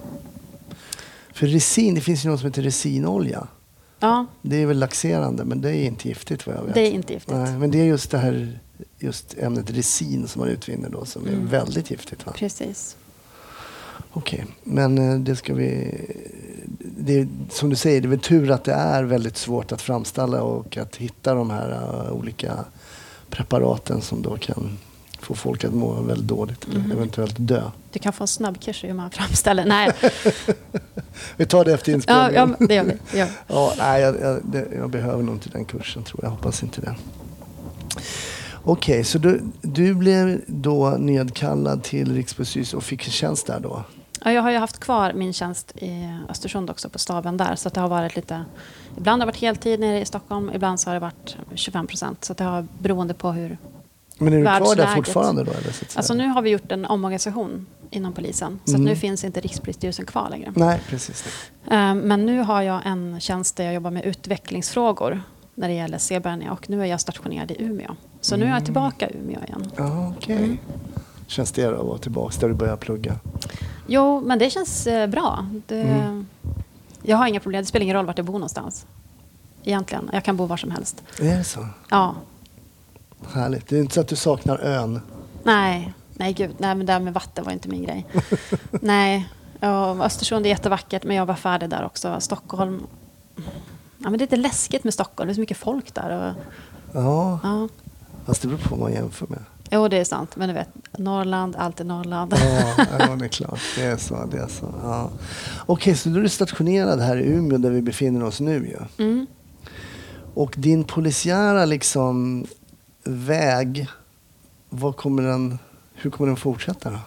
För resin, det finns ju något som heter resinolja. Ja. Det är väl laxerande, men det är inte giftigt vad jag vet. Det är inte giftigt. Nej, men det är just det här just ämnet resin som man utvinner då, som mm. är väldigt giftigt, va? Precis. Okej, okay. Men det ska vi... Det är, som du säger, det är väl tur att det är väldigt svårt att framställa och att hitta de här uh, olika preparaten som då kan få folk att må väldigt dåligt eller mm. eventuellt dö. Du kan få en snabbkurs i hur man framställer. Nej. Vi tar det efter inspelningen. Ja, ja det gör vi. Det gör vi. Ja, nej, jag, jag, det, jag behöver nog inte den kursen, tror jag. Jag hoppas inte det. Okej, okay, så du, du blev då nedkallad till Rikspolisstyrelsen och fick en tjänst där då? Ja, jag har ju haft kvar min tjänst i Östersund också på staben där. Så att det har varit lite... Ibland har det varit heltid nere i Stockholm. Ibland så har det varit tjugofem procent. Så att det har beroende på hur... Men är du kvar där fortfarande då? Eller så att alltså nu har vi gjort en omorganisation inom polisen. Så mm. att nu finns inte Rikspolisstyrelsen kvar längre. Nej, precis. Um, men nu har jag en tjänst där jag jobbar med utvecklingsfrågor. när det gäller C-Bernia och nu är jag stationerad i Umeå. Så nu är jag tillbaka i Umeå igen. Ja, okej. Okay. Mm. Känns det att vara tillbaka där du börjar plugga? Jo, men det känns eh, bra. Det, mm. Jag har inga problem. Det spelar ingen roll vart jag bor någonstans. Egentligen. Jag kan bo var som helst. Är det så? Ja. Härligt. Det är inte så att du saknar ön? Nej, nej gud. Nej, men det med vatten var inte min grej. Nej. Ja, Östersund är jättevackert, men jag var färdig där också. Stockholm. Ja, men det är lite läskigt med Stockholm. Det är så mycket folk där. Och, ja. ja. Fast det beror på vad man jämför med. Jo, det är sant. Men du vet, Norrland, allt är Norrland. Ja, ja, det är klart. Det är så. Det är så. Ja. Okej, så du är stationerad här i Umeå där vi befinner oss nu. Ja. Mm. Och din polisiära liksom, väg, vad kommer den, hur kommer den fortsätta då?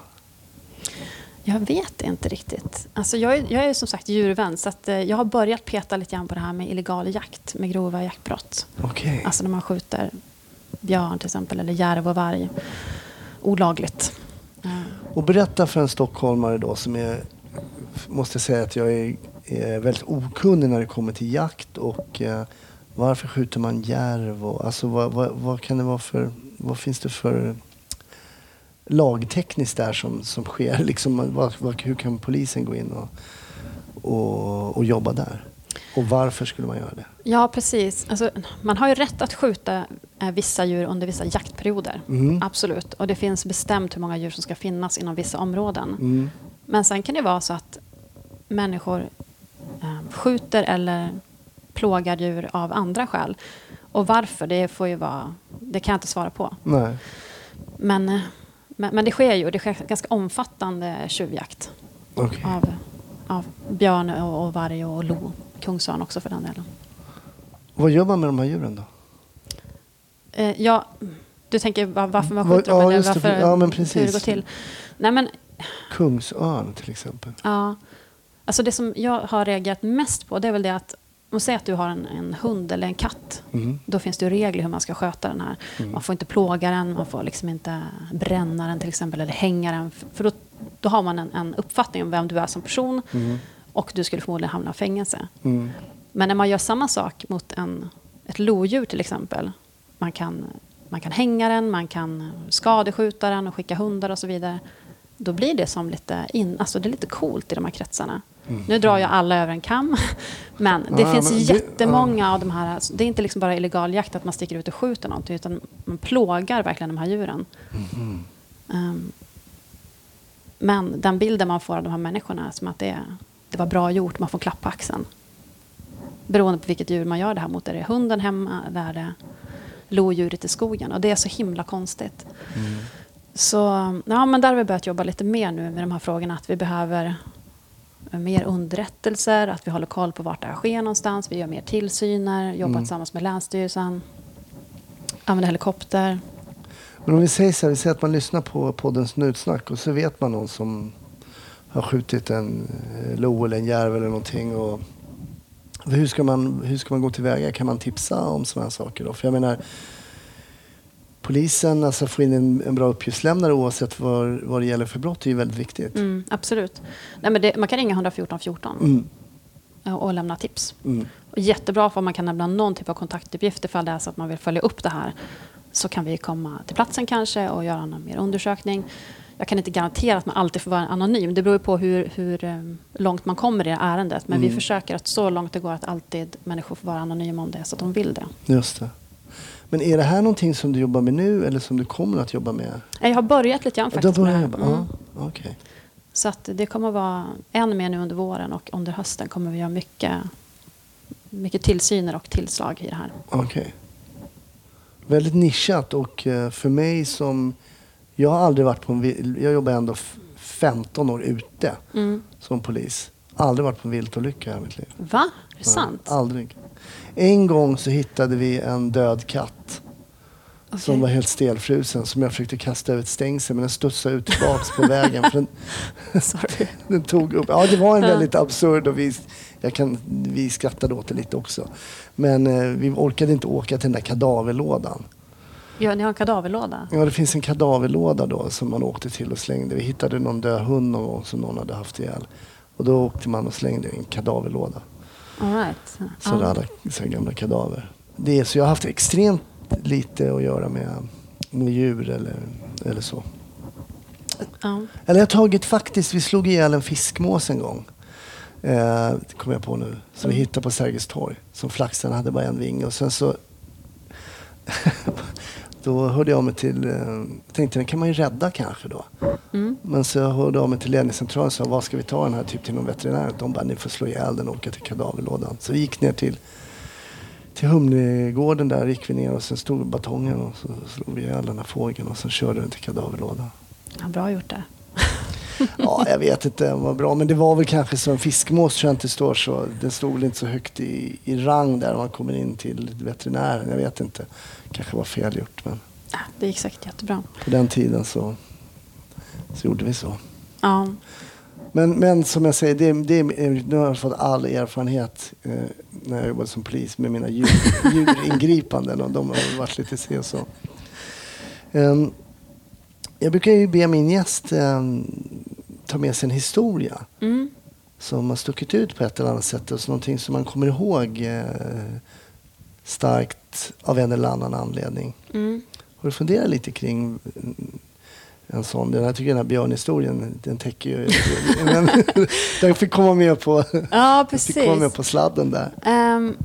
Jag vet inte riktigt. Alltså jag, är, jag är som sagt djurvän, så att, eh, jag har börjat peta lite grann på det här med illegal jakt, med grova jaktbrott. Okay. Alltså när man skjuter björn till exempel, eller järv och varg olagligt. Mm. Och berätta för en stockholmare då som är, måste säga att jag är, är väldigt okunnig när det kommer till jakt och eh, varför skjuter man järv och alltså vad, vad, vad kan det vara för, vad finns det för lagtekniskt där som, som sker? Liksom, vad, vad, hur kan polisen gå in och, och, och jobba där? Och varför skulle man göra det? Ja, precis. Alltså, man har ju rätt att skjuta eh, vissa djur under vissa jaktperioder. Mm. Absolut. Och det finns bestämt hur många djur som ska finnas inom vissa områden. Mm. Men sen kan det vara så att människor eh, skjuter eller plågar djur av andra skäl. Och varför, det får ju vara, det kan jag inte svara på. Nej. Men, eh, men, men det sker ju, det sker ganska omfattande tjuvjakt. Okay. Av, av björn och, och varg och lo. Kungsörn också för den delen. Vad gör man med de här djuren då? Eh, ja, du tänker varför man skjuter Va, dem? ja, Eller varför, ja, men precis. hur det går till? Nej, men, Kungsörn till exempel. Ja, alltså det som jag har reagerat mest på, det är väl det att om säger att du har en, en hund eller en katt, mm. då finns det ju regler hur man ska sköta den här. Mm. Man får inte plåga den, man får liksom inte bränna den till exempel, eller hänga den. För då, då har man en, en uppfattning om vem du är som person. Mm. Och du skulle förmodligen hamna i fängelse. Mm. Men när man gör samma sak mot en, ett lodjur till exempel. Man kan, man kan hänga den, man kan skadeskjuta den och skicka hundar och så vidare. Då blir det som lite, in, alltså det är lite coolt i de här kretsarna. Mm. Nu drar jag alla över en kam. Men det ah, finns men jättemånga det, ah. av de här. Det är inte liksom bara illegal jakt att man sticker ut och skjuter någonting. Utan man plågar verkligen de här djuren. Mm. Um, men den bilden man får av de här människorna är som att det är det var bra gjort, man får klapp på axeln. Beroende på vilket djur man gör det här mot. Är det hunden hemma eller är det lodjuret i skogen? Och det är så himla konstigt. Mm. Så ja, men där har vi börjat jobba lite mer nu med de här frågorna. Att vi behöver mer underrättelser, att vi håller koll på vart det här sker någonstans. Vi gör mer tillsyner, jobbar mm. tillsammans med Länsstyrelsen. Använder helikopter. Men om vi säger så här, vi säger att man lyssnar på poddens Snutsnack och så vet man någon som har skjutit en lo eller en järv eller någonting. Och hur ska man, hur ska man gå tillväga? Kan man tipsa om sådana saker då? För jag menar, polisen, alltså få in en, en bra uppgiftslämnare oavsett vad, vad det gäller för brott är ju väldigt viktigt. Mm, absolut. Nej, men det, man kan ringa ett ett fyra fjorton mm. och lämna tips. Mm. Och jättebra för man kan lämna någon typ av kontaktuppgift ifall det är så att man vill följa upp det här. Så kan vi komma till platsen kanske och göra en mer undersökning. Jag kan inte garantera att man alltid får vara anonym. Det beror ju på hur, hur långt man kommer i det ärendet. Men mm. vi försöker att så långt det går att alltid människor får vara anonyma om det så att de vill det. Just det. Men är det här någonting som du jobbar med nu eller som du kommer att jobba med? Jag har börjat lite grann faktiskt. Du har börjat med mm. ja, okay. Så att det kommer att vara än mer nu under våren och under hösten kommer vi göra mycket, mycket tillsyner och tillslag i det här. Okej. Okay. Väldigt nischat och för mig som jag har aldrig varit på en jag jobbar ändå femton år ute mm. som polis. Aldrig varit på en viltolycka i mitt liv. Va? Är det sant? Nej, aldrig. En gång så hittade vi en död katt okay. som var helt stelfrusen som jag försökte kasta över ett stängsel men den studsade ut tillbaks på vägen. För den, Sorry. den tog upp. Ja, det var en väldigt absurd och vi, jag kan, vi skrattade åt det lite också. Men eh, vi orkade inte åka till den där kadaverlådan. Ja, ni har en kadaverlåda? Ja, det finns en kadaverlåda då som man åkte till och slängde. Vi hittade någon död hund någon gång som någon hade haft ihjäl. Och då åkte man och slängde en kadaverlåda. All right. Så um. det alla så gamla kadaver. det är så jag har haft extremt lite att göra med, med djur eller, eller så. Ja. Eller jag har tagit faktiskt, vi slog ihjäl en fiskmås en gång. Eh, det kommer jag på nu. Som vi hittade på Sergels torg. Som flaxen hade bara en vinge. Och sen så då hörde jag mig till, eh, tänkte den kan man ju rädda kanske då. Mm. Men så hörde jag mig till ledningscentralen och sa, vad ska vi ta den här typ till någon veterinär? De bara, ni får slå ihjäl den och åka till kadaverlådan. Så vi gick ner till till Humlegården där, gick vi ner och sen stod batongen och så slog vi ihjäl den här fågeln och sen körde den till kadaverlådan. Ja, bra gjort det. Ja, jag vet inte vad bra, men det var väl kanske så en fiskmås tror jag inte står så. Den stod väl inte så högt i, i rang där man kommer in till veterinären. Jag vet inte. Kanske var fel gjort, men ja, det gick säkert jättebra. På den tiden så, så gjorde vi så. Ja. Men, men som jag säger, det, det, nu har jag fått all erfarenhet eh, när jag jobbade som polis med mina djur, djuringripanden och de har varit lite se och så. Um, jag brukar ju be min gäst um, ta med sig en historia mm. som har stuckit ut på ett eller annat sätt. Och så någonting som man kommer ihåg eh, starkt av en eller annan anledning. Mm. Har du funderat lite kring en sån? Den här, tycker den här björnhistorien, den täcker ju... men, den fick komma med på, ja, precis. Fick komma med på sladden där. Um,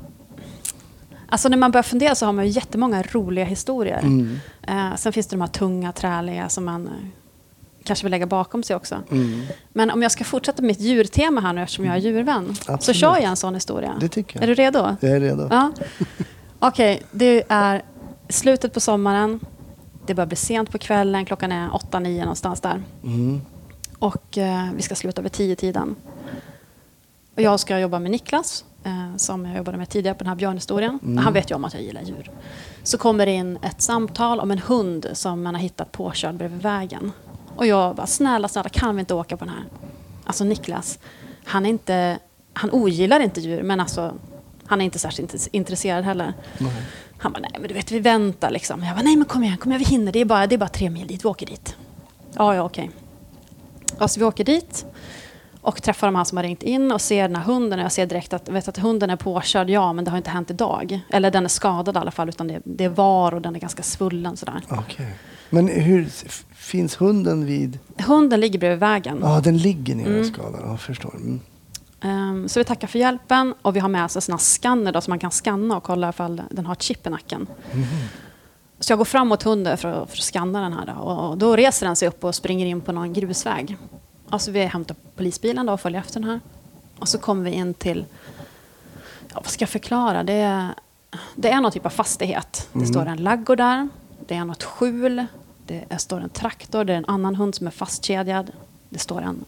alltså när man börjar fundera så har man ju jättemånga roliga historier. Mm. Uh, sen finns det de här tunga, träliga som man uh, kanske vill lägga bakom sig också. Mm. Men om jag ska fortsätta med mitt djurtema här nu eftersom jag är djurvän. Absolut. Så kör jag en sån historia. Det tycker jag. Är du redo? Jag är redo. Ja. Okej, okay, det är slutet på sommaren. Det börjar bli sent på kvällen. Klockan är åtta, nio någonstans där. Mm. Och eh, vi ska sluta vid tio tiden. Och jag ska jobba med Niklas. Eh, som jag jobbade med tidigare på den här björnhistorien. Mm. Han vet ju om att jag gillar djur. Så kommer det in ett samtal om en hund som man har hittat påkörd bredvid vägen. Och jag bara, snälla, snälla, kan vi inte åka på den här? Alltså Niklas, han är inte... Han ogillar inte djur, men alltså... Han är inte särskilt intresserad heller. Nej. Han bara, nej men du vet, vi väntar liksom. Jag bara, nej men kom igen, kom igen, vi hinner. Det är bara, det är bara tre mil dit, vi åker dit. Ja, ja, okej. Alltså vi åker dit och träffar de här som har ringt in och ser den här hunden. Och jag ser direkt att, vet att hunden är påkörd, ja men det har inte hänt idag. Eller den är skadad i alla fall, utan det, det är var och den är ganska svullen sådär. Okej. Men hur finns hunden vid? Hunden ligger bredvid vägen. Ja, den ligger nere mm. skadad, jag förstår. Mm. Um, så vi tackar för hjälpen och vi har med oss en sån här scanner då, som man kan scanna och kolla ifall den har ett chip i nacken. Mm. Så jag går fram mot hunden för att, för att scanna den här då, och då reser den sig upp och springer in på någon grusväg. Alltså vi hämtar polisbilen då och följer efter den här. Och så kommer vi in till, ja, vad ska jag förklara? Det är, det är någon typ av fastighet. Mm. Det står en laggård där, det är något skjul, det står en traktor, det är en annan hund som är fastkedjad. Det står en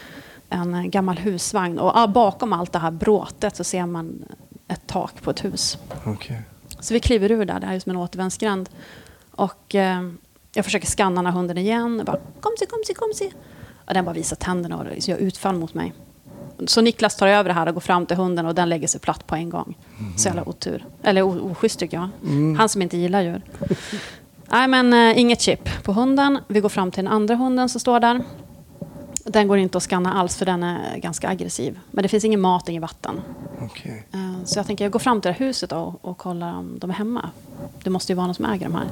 en gammal husvagn. Och bakom allt det här bråtet så ser man ett tak på ett hus. Okay. Så vi kliver ur där. Det här är som en återvändsgränd. Och eh, jag försöker scanna den här hunden igen. Jag bara, kom se, kom se, kom se. Och den bara visar tänderna och gör utfall mot mig. Så Niklas tar över det här och går fram till hunden och den lägger sig platt på en gång. Mm. Så jävla otur. Eller oschysst tycker jag. Mm. Han som inte gillar djur. Nej men eh, inget chip på hunden. Vi går fram till den andra hunden som står där. Den går inte att scanna alls för den är ganska aggressiv. Men det finns ingen mat, ingen vatten. Okay. Så jag tänker jag går fram till det här huset och, och kollar om de är hemma. Det måste ju vara någon som äger de här.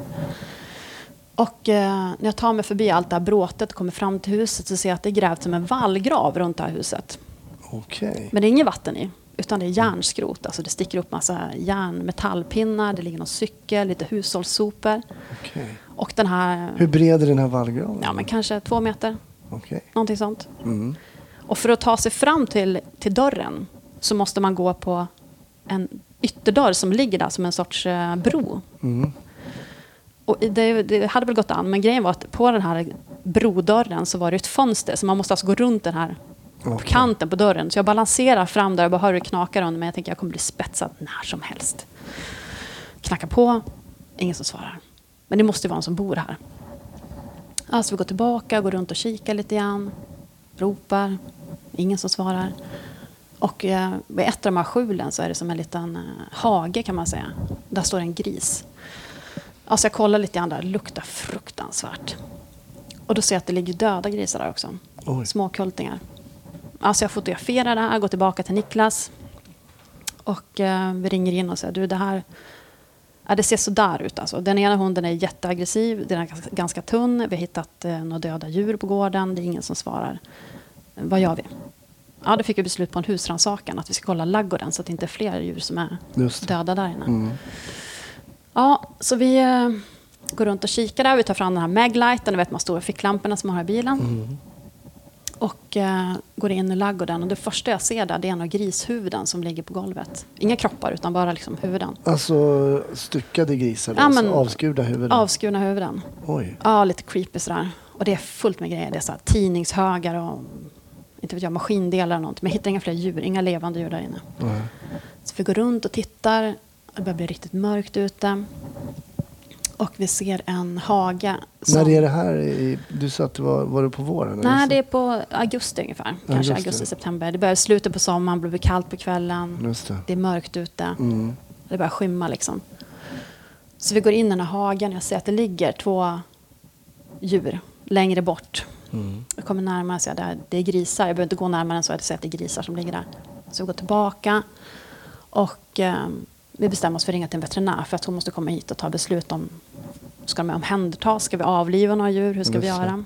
Och eh, när jag tar mig förbi allt det här bråtet och kommer fram till huset så ser jag att det är grävt som en vallgrav runt det här huset. Okay. Men det är inget vatten i. Utan det är järnskrot. Alltså det sticker upp massa järn, metallpinnar. Det ligger någon cykel, lite hushållssopor. Okay. Och den här... Hur bred är den här vallgraven? Ja, men kanske två meter. Okay. Någonting sånt. Mm. Och för att ta sig fram till, till dörren så måste man gå på en ytterdörr som ligger där som en sorts eh, bro. Mm. Och det, det hade väl gått an, men grejen var att på den här brodörren så var det ett fönster så man måste alltså gå runt den här okay. på kanten på dörren. Så jag balanserar fram där och bara hör det knakar under mig. Jag tänker jag kommer bli spetsad när som helst. Knackar på, ingen som svarar. Men det måste vara någon som bor här. Alltså vi går tillbaka, går runt och kikar lite grann. Ropar. Ingen som svarar. Och eh, vid ett av de här skjulen så är det som en liten eh, hage kan man säga. Där står en gris. Alltså jag kollar lite grann där. Det luktar fruktansvärt. Och då ser jag att det ligger döda grisar där också. Oj. Små kultingar. Alltså jag fotograferar det här. Går tillbaka till Niklas. Och eh, vi ringer in och säger. Du det här, Ja, det ser så där ut. Alltså. Den ena hunden är jätteaggressiv, den är ganska, ganska tunn. Vi har hittat eh, några döda djur på gården, det är ingen som svarar. Vad gör vi? Ja, då fick vi beslut på en husrannsakan att vi ska kolla ladugården så att det inte är fler djur som är döda där inne. Mm. Ja, så vi eh, går runt och kikar där. Vi tar fram den här Maglighten, du vet de här stora ficklamporna som man har i bilen. Mm. Och eh, går in i ladugården och det första jag ser där det är en av grishuvuden som ligger på golvet. Inga kroppar utan bara liksom huvuden. Alltså styckade grisar, ja, men, avskurna huvuden? Avskurna huvuden. Oj. Ja, lite creepy sådär. Och det är fullt med grejer. Det är så här, tidningshögar och inte vet jag, maskindelar eller något. Men jag hittar inga fler djur, inga levande djur där inne. Mm. Så vi går runt och tittar. Det börjar bli riktigt mörkt ute. Och vi ser en hage. Som... När är det här? I, du sa att det var, var det på våren? Nej, det är på augusti ungefär. Kanske augusti, augusti september. Det börjar slutet på sommaren, det blir kallt på kvällen. Just det. Det är mörkt ute. Mm. Det börjar skymma liksom. Så vi går in i den här hagen. Jag ser att det ligger två djur längre bort. Mm. Jag kommer närmare och säger att det är grisar. Jag behöver inte gå närmare än så att jag ser att det är grisar som ligger där. Så vi går tillbaka. Och eh, vi bestämmer oss för att ringa till en veterinär. För att hon måste komma hit och ta beslut om ska de omhändertas? Ska vi avliva några djur? Hur ska vi göra?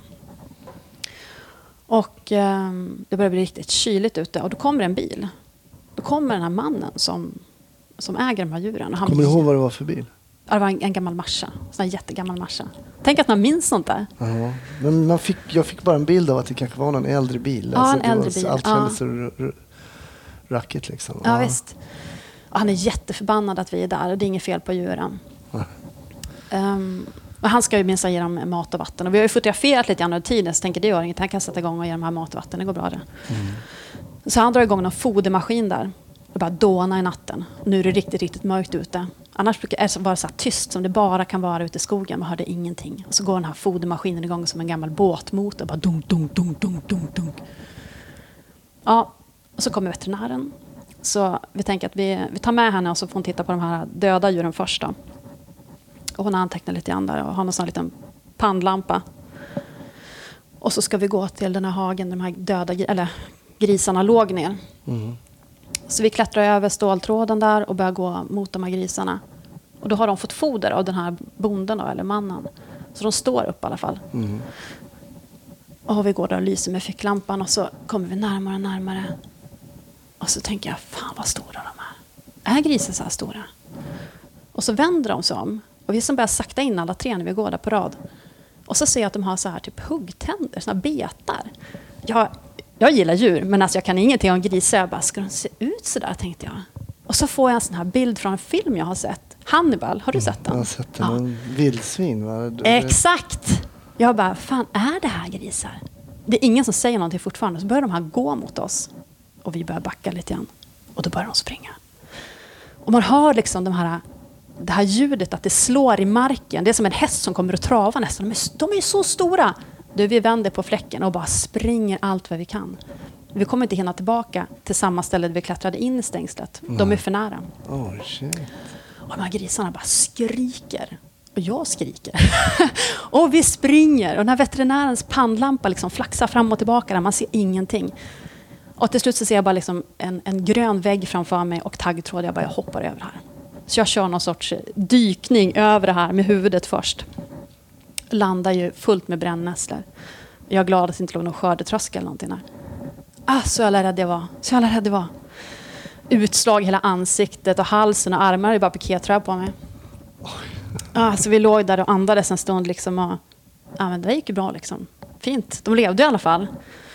Och eh, det börjar bli riktigt kyligt ute. Och då kommer en bil. Då kommer den här mannen som, som äger de här djuren. Och han kommer du ihåg vad det var för bil? Ja, det var en, en gammal Merca. En sån här jättegammal Merca. Tänk att man minns sånt där. Ja, men man fick, jag fick bara en bild av att det kanske var någon äldre bil. Ja, alltså, en äldre bil. Allt kändes så r- r- rackigt liksom. Ja, ja visst. Och han är jätteförbannad att vi är där. Och det är inget fel på djuren. Um, och han ska ju minst ge dem mat och vatten. Och vi har ju fotograferat lite under tiden. Så tänker det gör inget. Han kan sätta igång och ge dem här mat och vatten. Det går bra det. Mm. Så han drar igång någon fodermaskin där. Det bara dåna i natten. Och nu är det riktigt, riktigt mörkt ute. Annars brukar det vara så här tyst som det bara kan vara ute i skogen. Man hörde ingenting. Och så går den här fodermaskinen igång som en gammal båtmotor. Bara dunk, dunk, dunk, dunk, dunk, dunk. Ja, och så kommer veterinären. Så vi tänker att vi, vi tar med henne och så får hon titta på de här döda djuren först då. Och hon antecknar lite grann där och har någon sån här liten pannlampa. Och så ska vi gå till den här hagen där de här döda eller grisarna låg ner. Mm. Så vi klättrar över ståltråden där och börjar gå mot de här grisarna. Och då har de fått foder av den här bonden då, eller mannen. Så de står upp i alla fall. Mm. Och vi går där och lyser med ficklampan och så kommer vi närmare och närmare. Och så tänker jag, fan vad stora de är. Är grisen så här stora? Och så vänder de sig om. Och vi som börjar sakta in alla tre när vi går där på rad. Och så ser jag att de har så här typ huggtänder, såna betar. Jag, jag gillar djur, men alltså jag kan ingenting om grisar. Jag bara, ska de se ut så där, tänkte jag. Och så får jag en sån här bild från en film jag har sett. Hannibal, har du sett den? Jag har sett den, ja. En vildsvin va? Du, exakt! Jag bara, fan är det här grisar? Det är ingen som säger någonting fortfarande. Så börjar de här gå mot oss. Och vi börjar backa lite grann. Och då börjar de springa. Och man hör liksom de här, det här ljudet att det slår i marken. Det är som en häst som kommer att trava nästan. De är, de är så stora. Du, vi vänder på fläcken och bara springer allt vad vi kan. Vi kommer inte hinna tillbaka till samma ställe där vi klättrade in i stängslet. Mm. De är för nära. Oh, shit. Och de här grisarna bara skriker. Och jag skriker. Och vi springer. Och den här veterinärens pannlampa liksom flaxar fram och tillbaka där. Man ser ingenting. Och till slut så ser jag bara liksom en, en grön vägg framför mig och taggtråd. Jag bara jag hoppar över här. Så jag kör någon sorts dykning över det här med huvudet först. Landar ju fullt med brännässlor. Jag är glad att det inte låg någon skördetröska eller någonting där. Ah, så jävla rädd jag var. Så jävla rädd jag var. Utslag i hela ansiktet och halsen och armar. Det är bara pikétröja på mig. Ah, så vi låg där och andades en stund liksom. Och, ah, men det gick ju bra liksom. Fint. De levde i alla fall.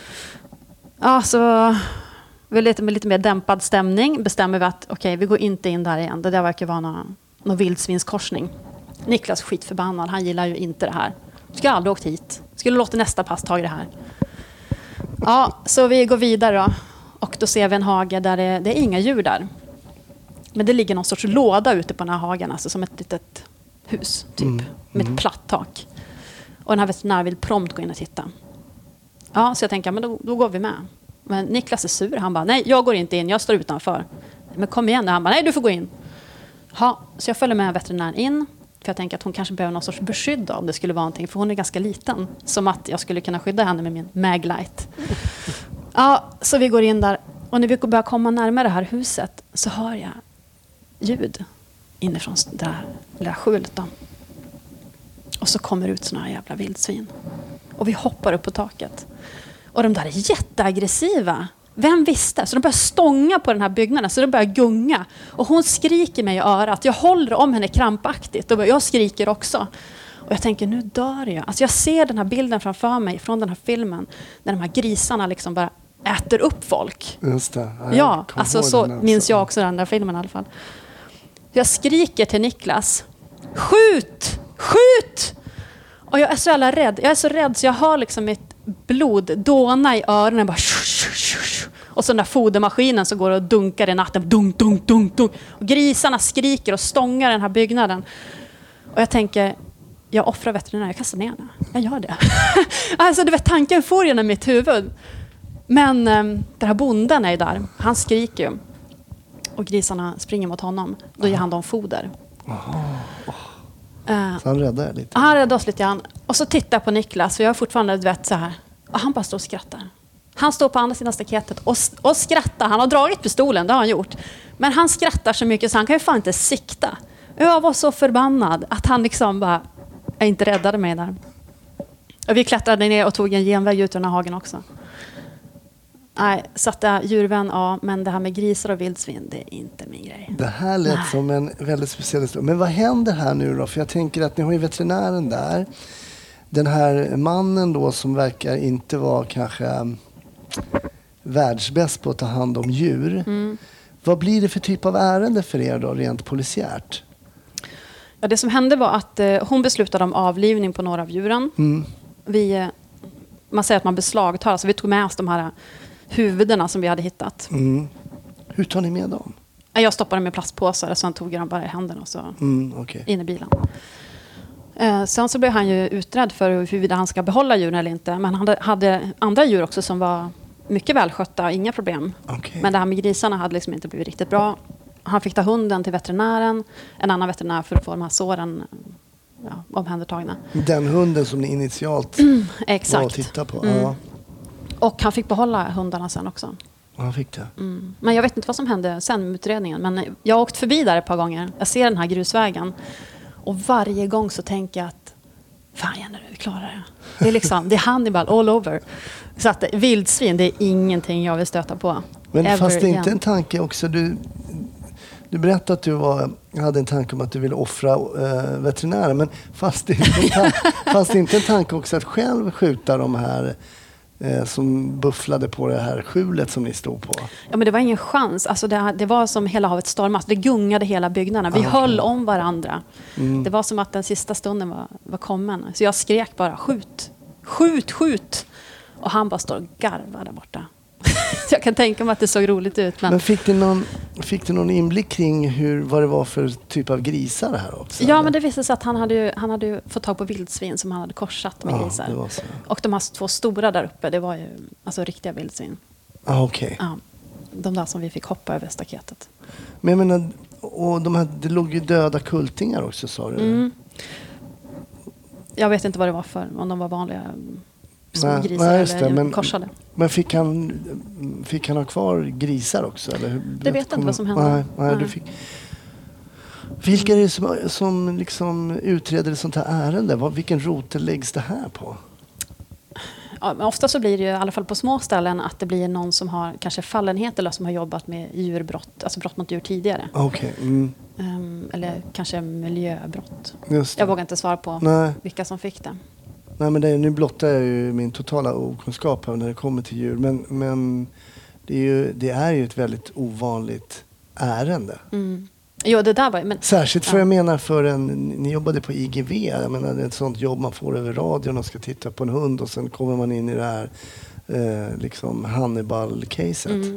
Ja, så vi lite, med lite mer dämpad stämning bestämmer vi att okej, okay, vi går inte in där igen. Det där verkar vara någon, någon vildsvinskorsning. Niklas skitförbannad, han gillar ju inte det här. Skulle aldrig åkt hit. Skulle låta nästa pass ta i det här. Ja, så vi går vidare då. Och då ser vi en hage där det, det är inga djur där. Men det ligger någon sorts låda ute på den här hagen. Alltså som ett litet hus, typ. Mm. Med ett platt tak. Och den här veterinären vill prompt gå in och titta. Ja, så jag tänker, men då, då går vi med. Men Niklas är sur. Han bara, nej, jag går inte in. Jag står utanför. Men kom igen. Han bara, nej, du får gå in. Ja, så jag följer med veterinären in. För jag tänker att hon kanske behöver någon sorts beskydd om det skulle vara någonting. För hon är ganska liten. Som att jag skulle kunna skydda henne med min Maglight. Ja, så vi går in där. Och när vi börjar komma närmare det här huset så hör jag ljud. inifrån det där lilla skjulet då. Och så kommer ut såna här jävla vildsvin. Och vi hoppar upp på taket. Och de där är jätteaggressiva. Vem visste? Så de börjar stånga på den här byggnaden. Så de börjar gunga. Och hon skriker mig i örat. Jag håller om henne krampaktigt. Och jag skriker också. Och jag tänker, nu dör jag. Alltså jag ser den här bilden framför mig från den här filmen. När de här grisarna liksom bara äter upp folk. Just det. Jag ja, alltså så minns också. jag också den där filmen i alla fall. Jag skriker till Niklas. Skjut! Skjut! Och jag är så jävla rädd. Jag är så rädd så jag har liksom mitt blod dåna i öronen. Bara och så den där fodermaskinen som går och dunkar i natten. Dunk, dunk, dunk, dunk. Och grisarna skriker och stångar den här byggnaden. Och jag tänker, jag offrar veterinären. Jag kastar ner henne. Jag gör det. Alltså du vet, tanken får genom mitt huvud. Men um, den här bonden är där. Han skriker ju. Och grisarna springer mot honom. Då ger han dem foder. Aha. Uh, så han räddade lite. Han räddade oss lite grann. Och så tittar jag på Niklas. Och jag är fortfarande vet, så här. Och han bara står och skrattar. Han står på andra sidan staketet och, och skrattar. Han har dragit pistolen, det har han gjort. Men han skrattar så mycket så han kan ju fan inte sikta. Jag var så förbannad att han liksom bara jag inte räddade mig där. Och vi klättrade ner och tog en genväg ut ur den här hagen också. Nej, satte djurvän, ja, men det här med grisar och vildsvin, det är inte min grej. Det här lät Nej. som en väldigt speciell historia. Men vad händer här nu då? För jag tänker att ni har ju veterinären där. Den här mannen då som verkar inte vara kanske världsbäst på att ta hand om djur. Mm. Vad blir det för typ av ärende för er då, rent polisiärt? Ja, det som hände var att eh, hon beslutade om avlivning på några av djuren. Mm. Vi, eh, man säger att man beslagtar, alltså vi tog med oss de här huvudena som vi hade hittat. Mm. Hur tar ni med dem? Jag stoppade dem i plastpåsar och sen tog jag dem bara i händerna och så mm, okay. in i bilen. Eh, sen så blev han ju utredd för huruvida han ska behålla djuren eller inte. Men han hade, hade andra djur också som var mycket välskötta, inga problem. Okay. Men det här med grisarna hade liksom inte blivit riktigt bra. Han fick ta hunden till veterinären, en annan veterinär för att få de här såren ja, omhändertagna. Den hunden som ni initialt mm, exakt. var att titta på. Mm. Ja. Och han fick behålla hundarna sen också. Han fick det. Mm. Men jag vet inte vad som hände sen med utredningen. Men jag har åkt förbi där ett par gånger. Jag ser den här grusvägen. Och varje gång så tänker jag att fan Jenny, vi klarar det. Det är liksom, det är Hannibal all over. Så att vildsvin, det är ingenting jag vill stöta på. Men Ever fast det är inte igen. en tanke också. Du, du berättade att du var, hade en tanke om att du ville offra äh, veterinären. Men fast det, är inte en tanke, fast det är inte en tanke också att själv skjuta de här äh, som bufflade på det här skjulet som ni stod på. Ja, men det var ingen chans. Alltså det, det var som hela havet stormade. Det gungade hela byggnaden. Vi ah, höll okay. om varandra. Mm. Det var som att den sista stunden var, var kommen. Så jag skrek bara, skjut, skjut, skjut. Och han bara står och garvar där borta. Så jag kan tänka mig att det såg roligt ut. Men, men fick du någon, fick du någon inblick kring hur, vad det var för typ av grisar här också? Ja, eller? men det visade sig att han hade, ju, han hade ju fått tag på vildsvin som han hade korsat med ja, grisar. Det var så. Och de här två stora där uppe, det var ju alltså riktiga vildsvin. Ah, okay. Ja, de där som vi fick hoppa över staketet. Men jag menar, och de här, det låg ju döda kultingar också, sa du? Mm. Jag vet inte vad det var för, om de var vanliga små grisar nej, eller det, men, korsade. Men fick han, fick han ha kvar grisar också? Eller? Det vet jag inte vad som hände. Nej, nej, du fick... Vilka är det som, som liksom utreder ett sånt här ärende? Vad, vilken rotel läggs det här på? Ja, men ofta så blir det ju, i alla fall på små ställen, att det blir någon som har kanske fallenhet eller som har jobbat med djurbrott, alltså brott mot djur tidigare. Okay. Mm. Um, eller kanske miljöbrott. Just det. Jag vågar inte svara på Nej. vilka som fick det. Nej, men det, nu blottar jag ju min totala okunskap här när det kommer till djur. Men, men det, är ju, det är ju ett väldigt ovanligt ärende. Mm. Jo, det där var, men, Särskilt för ja. jag menar för en, ni jobbade på I G V. Jag menar, det är ett sånt jobb man får över radion och ska titta på en hund och sen kommer man in i det här eh, liksom Hannibal-caset. Mm.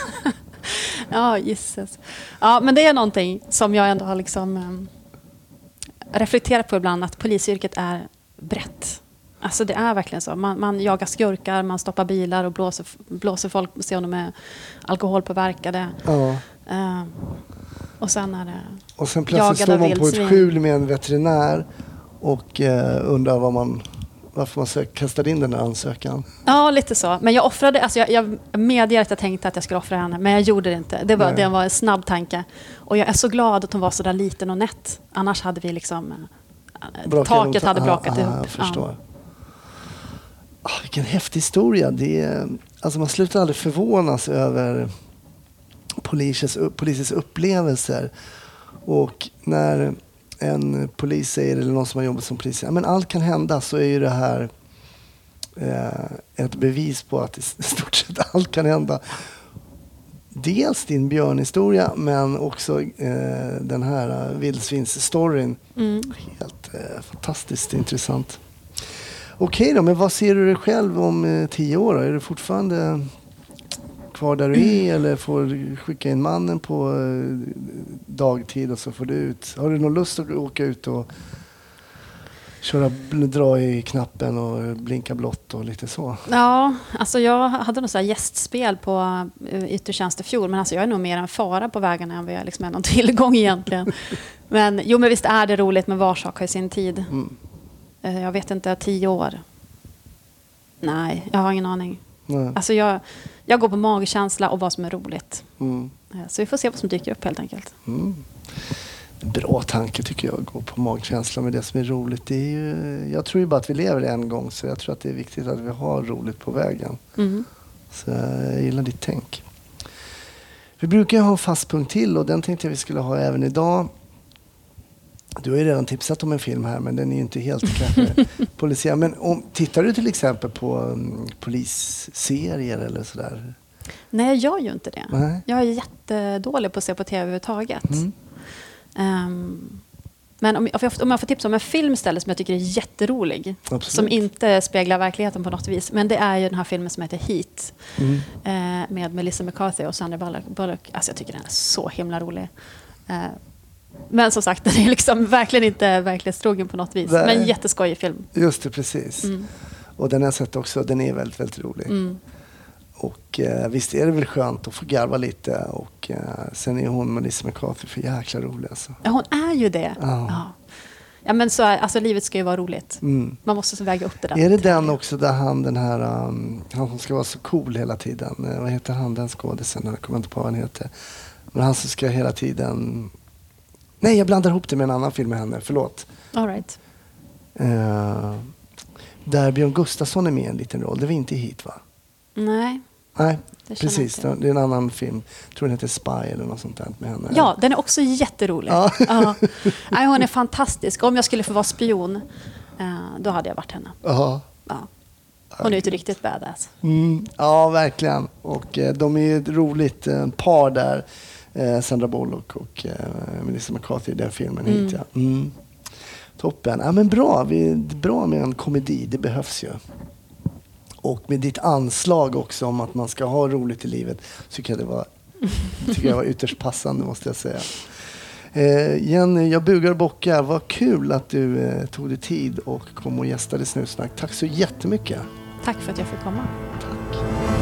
Ja, Jesus. Ja, men det är någonting som jag ändå har liksom um, reflekterat på ibland, att polisyrket är brett. Alltså det är verkligen så. Man, man jagar skurkar, man stoppar bilar och blåser, blåser folk, ser om de är alkoholpåverkade. Ja. Uh, och sen är det Och sen plötsligt står man på ett skjul med en veterinär och eh, undrar vad man, varför man sök, kastade in den här ansökan. Ja, lite så. Men jag offrade, alltså jag, jag medger att jag tänkte att jag skulle offra henne, men jag gjorde det inte. Det var, det var en snabb tanke. Och jag är så glad att hon var så där liten och nätt. Annars hade vi liksom, Brakade taket hade brakat ah, ihop. Jag förstår. Ja. Oh, vilken häftig historia. Det är, alltså man slutar aldrig förvånas över polisens, polisens upplevelser. Och när en polis säger, eller någon som har jobbat som polis, ja, men allt kan hända, så är ju det här eh, ett bevis på att i stort sett allt kan hända. Dels din björnhistoria, men också eh, den här uh, vildsvinsstoryn. Mm. Helt eh, fantastiskt intressant. Okej då, men vad ser du dig själv om eh, tio år då? Är du fortfarande kvar där du är, eller får du skicka in mannen på eh, dagtid och så får du ut? Har du någon lust att åka ut och köra, dra i knappen och blinka blått och lite så? Ja, alltså jag hade något så här gästspel på Yttertjänst i fjol, men alltså jag är nog mer en fara på vägarna än vad jag liksom är någon tillgång egentligen. Men jo, men visst är det roligt, med var sak har sin tid. Mm. Jag vet inte, tio år. Nej, jag har ingen aning. Nej. Alltså jag, jag går på magkänsla och vad som är roligt. Mm. Så vi får se vad som dyker upp helt enkelt. Mm. Bra tanke tycker jag, gå på magkänsla med det som är roligt. Det är ju, jag tror ju bara att vi lever en gång, så jag tror att det är viktigt att vi har roligt på vägen. Mm. Så jag gillar ditt tänk. Vi brukar ju ha en fast punkt till, och den tänkte jag vi skulle ha även idag. Du har ju redan tipsat om en film här, men den är ju inte helt kanske polisiär. Men om, tittar du till exempel på um, polisserier eller sådär? Nej, jag gör ju inte det. Nej. Jag är jättedålig på att se på tv överhuvudtaget. Mm. Um, men om jag, om jag får tipsa om en film istället som jag tycker är jätterolig. Absolut. Som inte speglar verkligheten på något vis. Men det är ju den här filmen som heter Heat. Mm. Uh, med Melissa McCarthy och Sandra Bullock. Alltså jag tycker den är så himla rolig. Uh, Men som sagt, den är liksom verkligen inte verklighetstrogen på något vis. Nej. Men jätteskojig film. Just det, precis. Mm. Och den har jag sett också, den är väldigt, väldigt rolig. Mm. Och eh, visst är det väl skönt att få garva lite. Och eh, sen är hon Melissa McCarthy för jäkla rolig alltså. Ja, hon är ju det. Ja, ja. Ja, men så är, alltså livet ska ju vara roligt. Mm. Man måste så väga upp det där. Är det den också där han, den här, um, han som ska vara så cool hela tiden. Eh, vad heter han, den skådisen? Jag kommer inte på vad han heter. Men han som ska hela tiden... Nej, jag blandar ihop det med en annan film med henne. Förlåt. All right. Uh, där Björn Gustafsson är med i en liten roll. Det var inte Hit, va? Nej. Nej, precis. Det är en annan film. Jag tror den heter Spy eller något sånt där med henne. Ja, den är också jätterolig. Ja. Ja. Nej, hon är fantastisk. Om jag skulle få vara spion, uh, då hade jag varit henne. Aha. Ja. Hon är ju riktigt badass. Mm. Ja, verkligen. Och uh, de är ju ett roligt uh, par där. Eh, Sandra Bullock och eh, Melissa McCarthy i den filmen. Mm. Hit, ja. Mm. Toppen. Ja, men bra. Vi, bra med en komedi. Det behövs ju. Och med ditt anslag också om att man ska ha roligt i livet, så tycker jag det var, tycker jag var ytterst passande, måste jag säga. Eh, Jenny, jag bugar och bockar. Vad kul att du eh, tog dig tid och kom och gästade Snutsnack. Tack så jättemycket. Tack för att jag fick komma. Tack.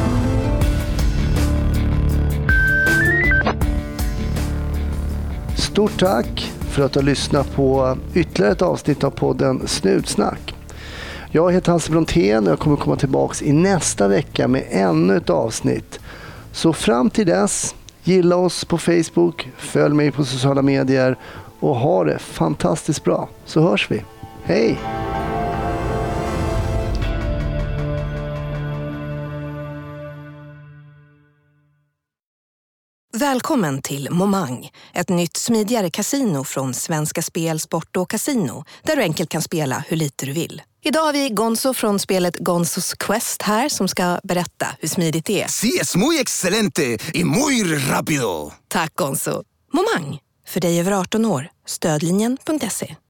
Stort tack för att du har lyssnat på ytterligare ett avsnitt av podden Snutsnack. Jag heter Hasse Brontén och jag kommer komma tillbaka i nästa vecka med ännu ett avsnitt. Så fram till dess, gilla oss på Facebook, följ mig på sociala medier och ha det fantastiskt bra. Så hörs vi. Hej! Välkommen till Momang, ett nytt smidigare kasino från Svenska Spel, Sport och Casino, där du enkelt kan spela hur lite du vill. Idag har vi Gonzo från spelet Gonzos Quest här som ska berätta hur smidigt det är. Sí, es muy excelente y muy rápido. Tack Gonzo. Momang, för dig över arton år. Stödlinjen punkt se.